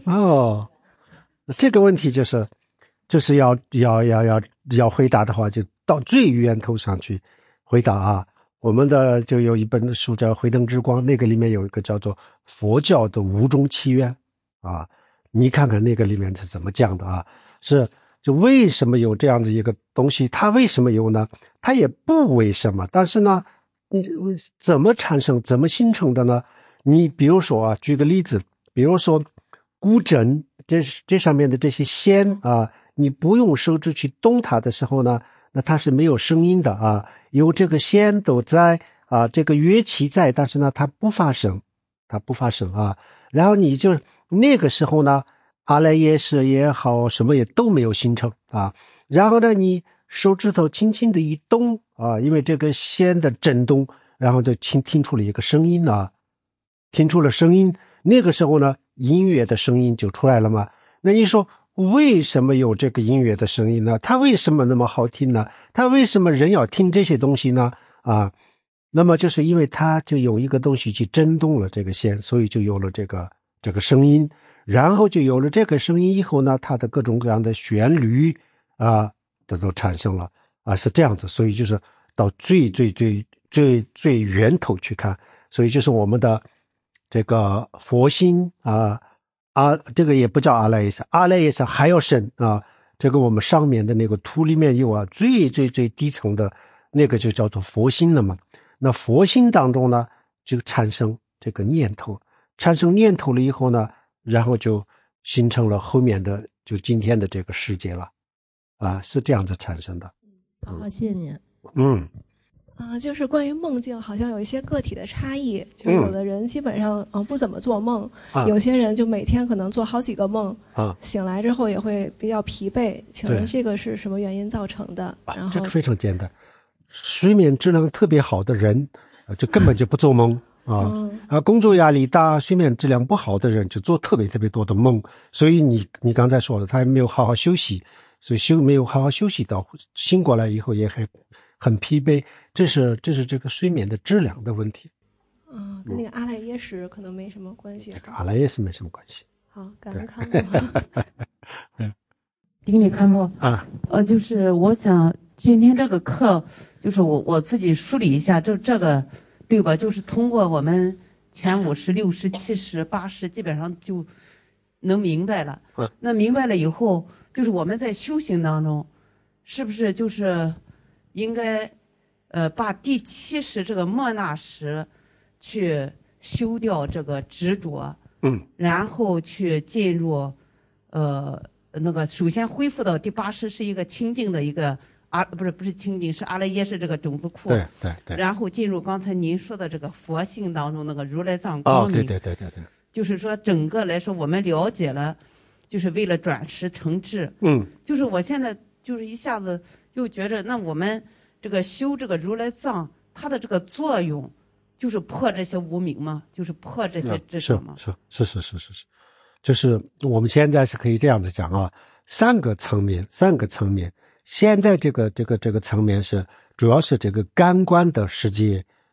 这个问题就是要回答的话，就到最源头上去回答啊。我们的就有一本书叫《慧灯之光》，那个里面有一个叫做佛教的5种起源啊，你看看那个里面是怎么讲的啊？就为什么有这样的一个东西？它为什么有呢？它也不为什么，但是呢，怎么产生、怎么形成的呢？你比如说啊，举个例子，比如说古枕，这上面的这些弦啊，你不用手指去动它的时候呢，那它是没有声音的啊。有这个弦都在啊，这个乐器在，但是呢，它不发声啊。然后你就那个时候呢，阿赖耶识也好，什么也都没有形成啊。然后呢，你手指头轻轻的一动啊，因为这个弦的震动，然后就听出了一个声音啊。听出了声音，那个时候呢，音乐的声音就出来了嘛。那你说为什么有这个音乐的声音呢？它为什么那么好听呢？它为什么人要听这些东西呢？啊，那么就是因为它就有一个东西去震动了这个弦，所以就有了这个声音，然后就有了这个声音以后呢，它的各种各样的旋律啊，都产生了啊，是这样子。所以就是到最源头去看，所以就是我们的这个佛心这个也不叫阿赖耶识，阿赖耶识还要深啊。这个我们上面的那个图里面有啊，最低层的那个就叫做佛心了嘛。那佛心当中呢，就产生这个念头，产生念头了以后呢，然后就形成了后面的就今天的这个世界了啊，是这样子产生的。 好，谢谢您。 就是关于梦境，好像有一些个体的差异，就是有的人基本上不怎么做梦，有些人就每天可能做好几个梦，醒来之后也会比较疲惫。请问这个是什么原因造成的？然后这个非常简单，睡眠质量特别好的人就根本就不做梦工作压力大、睡眠质量不好的人就做特别多的梦。所以你刚才说的，他没有好好休息，所以没有好好休息到醒过来以后也很疲惫，这是这个睡眠的质量的问题。 跟那个阿赖耶识可能没什么关系。 阿赖耶识没什么关系。 好，感恩康姆。 顶礼康姆就是我想今天这个课，就是我自己梳理一下，这个对吧？就是通过我们前50、60、70、80，基本上就能明白了。那明白了以后，就是我们在修行当中，是不是就是应该把第70这个莫那识去修掉这个执着，然后去进入那个首先恢复到第80是一个清净的一个不是清净，是阿赖耶识这个种子库，对，然后进入刚才您说的这个佛性当中那个如来藏光明，对，就是说整个来说我们了解了，就是为了转识成智，就是我现在就是一下子又觉着，那我们这个修这个如来藏，它的这个作用就是破这些无明嘛，就是破这些执着嘛。 是，就是我们现在是可以这样子讲啊，3个层面。现在这个层面是主要是这个感官的世界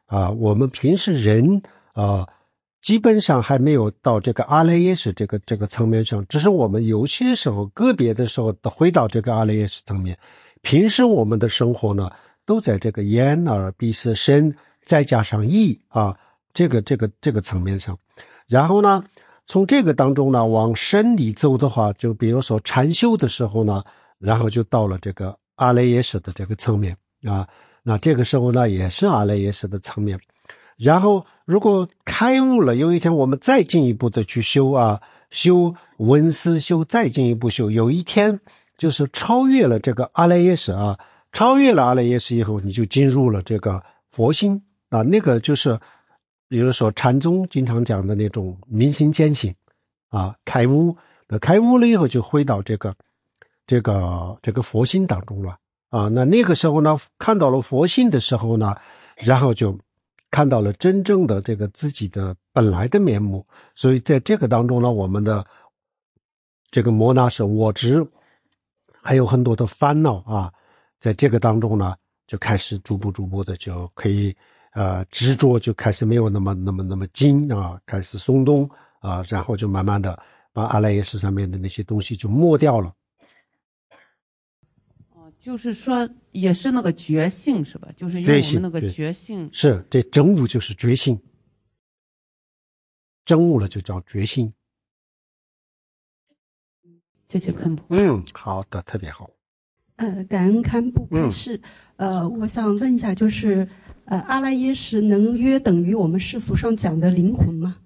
我们平时人基本上还没有到这个阿赖耶识这个层面上，只是我们有些时候个别的时候回到这个阿赖耶识层面。平时我们的生活呢，都在这个眼耳鼻舌身再加上意这个层面上。然后呢，从这个当中呢往深里走的话，就比如说禅修的时候呢，然后就到了这个阿赖耶识的这个层面那这个时候呢也是阿赖耶识的层面。然后如果开悟了，有一天我们再进一步的去修修闻思修，再进一步修，有一天就是超越了这个阿赖耶识超越了阿赖耶识以后，你就进入了这个佛心那个就是比如说禅宗经常讲的那种明心见性开悟。那开悟了以后就回到这个佛心当中了那个时候呢，看到了佛性的时候呢，然后就看到了真正的这个自己的本来的面目。所以在这个当中呢，我们的这个摩那识我执还有很多的烦恼在这个当中呢，就开始逐步的就可以执着就开始没有那么紧开始松动然后就慢慢的把阿赖耶识上面的那些东西就抹掉了。 就是说也是那个觉性是吧？就是用我们那个觉性。 是，这证悟就是觉性，证悟了就叫觉性。 谢谢堪布。 好的，特别好。 感恩堪布开示。我想问一下，就是阿赖耶识能约等于我们世俗上讲的灵魂吗？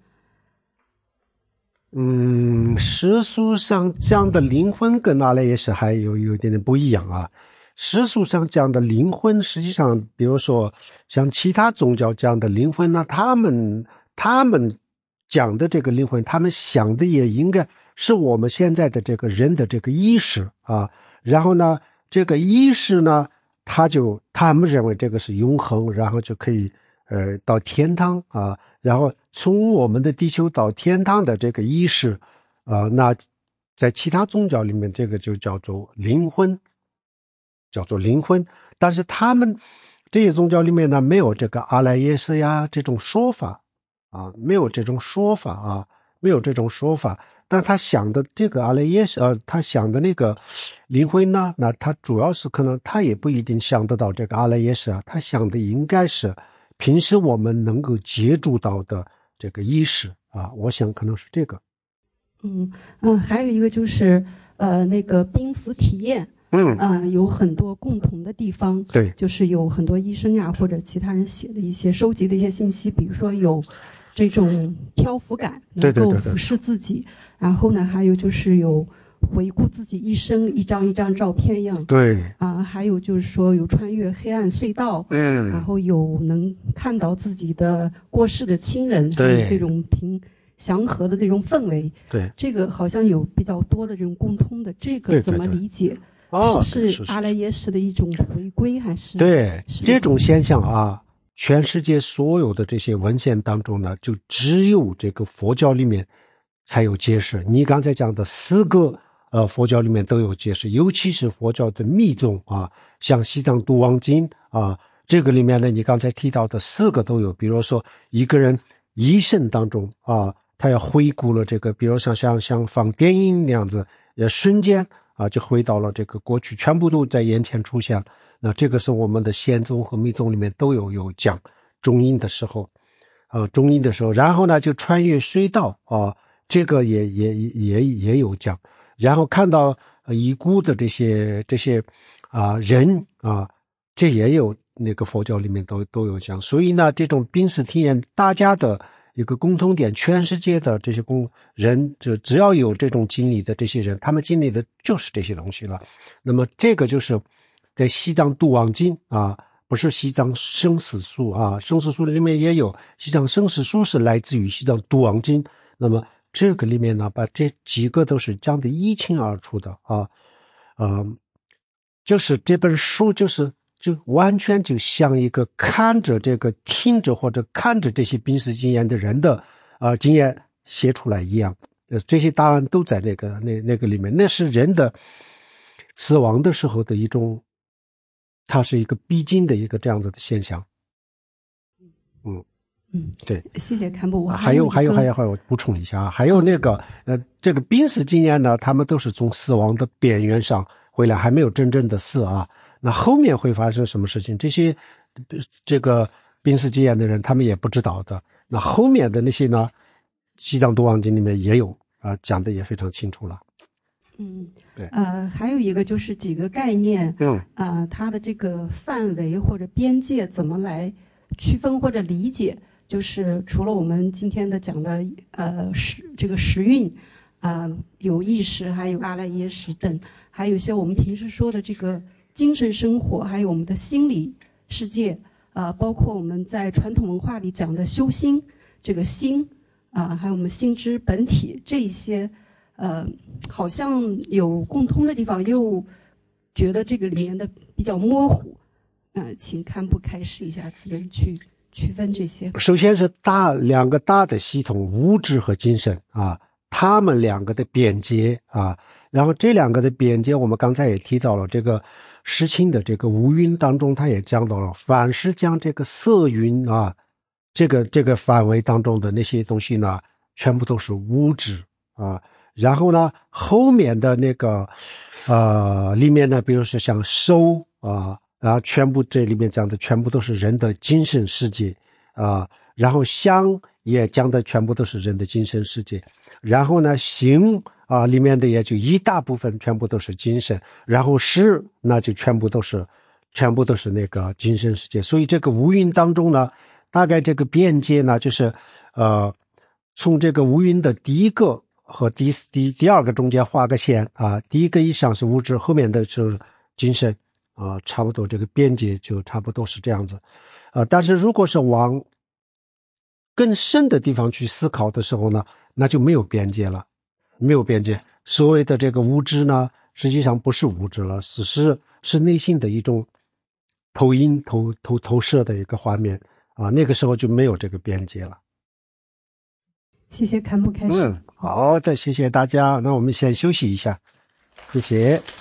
世俗上讲的灵魂跟阿赖耶识还有一点点不一样世俗上讲的灵魂，实际上比如说像其他宗教讲的灵魂呢，他们讲的这个灵魂，他们想的也应该是我们现在的这个人的这个意识然后呢这个意识呢，他们认为这个是永恒，然后就可以到天堂然后从我们的地球到天堂的这个意识那在其他宗教里面这个就叫做灵魂，但是他们这些宗教里面呢，没有这个阿赖耶识呀这种说法没有这种说法但他想的这个阿赖耶识他想的那个灵魂呢，那他主要是可能他也不一定想得到这个阿赖耶识他想的应该是平时我们能够接触到的这个意识我想可能是这个。 还有一个就是那个濒死体验有很多共同的地方。 对， 就是有很多医生或者其他人写的一些收集的一些信息，比如说有这种漂浮感，能够俯视自己，然后呢还有就是有回顾自己一生一张一张照片样。 对还有就是说有穿越黑暗隧道，然后有能看到自己的过世的亲人， 对这种祥和的这种氛围。 对， 这个好像有比较多的这种共通的，这个怎么理解？是阿赖耶识的一种回归还是？ 对，这种现象全世界所有的这些文献当中呢，就只有这个佛教里面才有解释。你刚才讲的4个佛教里面都有解释，尤其是佛教的密宗像西藏度亡经这个里面呢，你刚才提到的4个都有。比如说一个人一生当中他要回顾了这个，比如像放电影那样子，瞬间就回到了这个过去，全部都在眼前出现。那这个是我们的显宗和密宗里面都有讲中阴的时候然后呢就穿越隧道这个也有讲，然后看到已故的这些人这也有那个佛教里面都有讲。所以呢，这种濒死体验大家的一个共同点，全世界的这些人就只要有这种经历的这些人，他们经历的就是这些东西了。那么这个就是在西藏度亡经不是西藏生死书生死书里面也有，西藏生死书是来自于西藏度亡经。那么这个里面呢，把这几个都是讲得一清二楚的就是这本书就完全就像一个看着这个听着或者看着这些濒死经验的人的经验写出来一样。这些答案都在那个里面，那是人的死亡的时候的一种，它是一个必经的一个这样子的现象。 对， 谢谢堪布。 还有我补充一下，还有那个这个濒死经验呢，他们都是从死亡的边缘上回来，还没有真正的死啊。那后面会发生什么事情？这个濒死经验的人，他们也不知道的。那后面的那些呢，西藏度亡经里面也有讲的也非常清楚了。对。 还有一个就是几个概念，它的这个范围或者边界怎么来区分或者理解？就是除了我们今天的讲的这个时运有意识，还有阿赖耶识等，还有一些我们平时说的这个精神生活，还有我们的心理世界，包括我们在传统文化里讲的修心，这个心还有我们心之本体，这一些好像有共通的地方，又觉得这个里面的比较模糊。请堪布开示一下，自己去区分这些。 首先是两个大的系统，物质和精神他们两个的边界然后这两个的边界我们刚才也提到了，这个释清的这个无云当中他也讲到了，凡是将这个色云这个范围当中的那些东西呢，全部都是物质然后呢后面的那个里面呢，比如说像收然后全部这里面讲的全部都是人的精神世界然后香也讲的全部都是人的精神世界，然后呢行里面的也就一大部分全部都是精神，然后识那就全部都是那个精神世界。所以这个无云当中呢，大概这个边界呢，就是从这个无云的第一个和第二个中间画个线第一个以上是物质，后面的是精神差不多这个边界就差不多是这样子但是如果是往更深的地方去思考的时候呢，那就没有边界了，没有边界。所谓的这个无知呢，实际上不是无知了，是内心的一种投射的一个画面那个时候就没有这个边界了。 谢谢堪布开始。 好，再谢谢大家，那我们先休息一下，谢谢。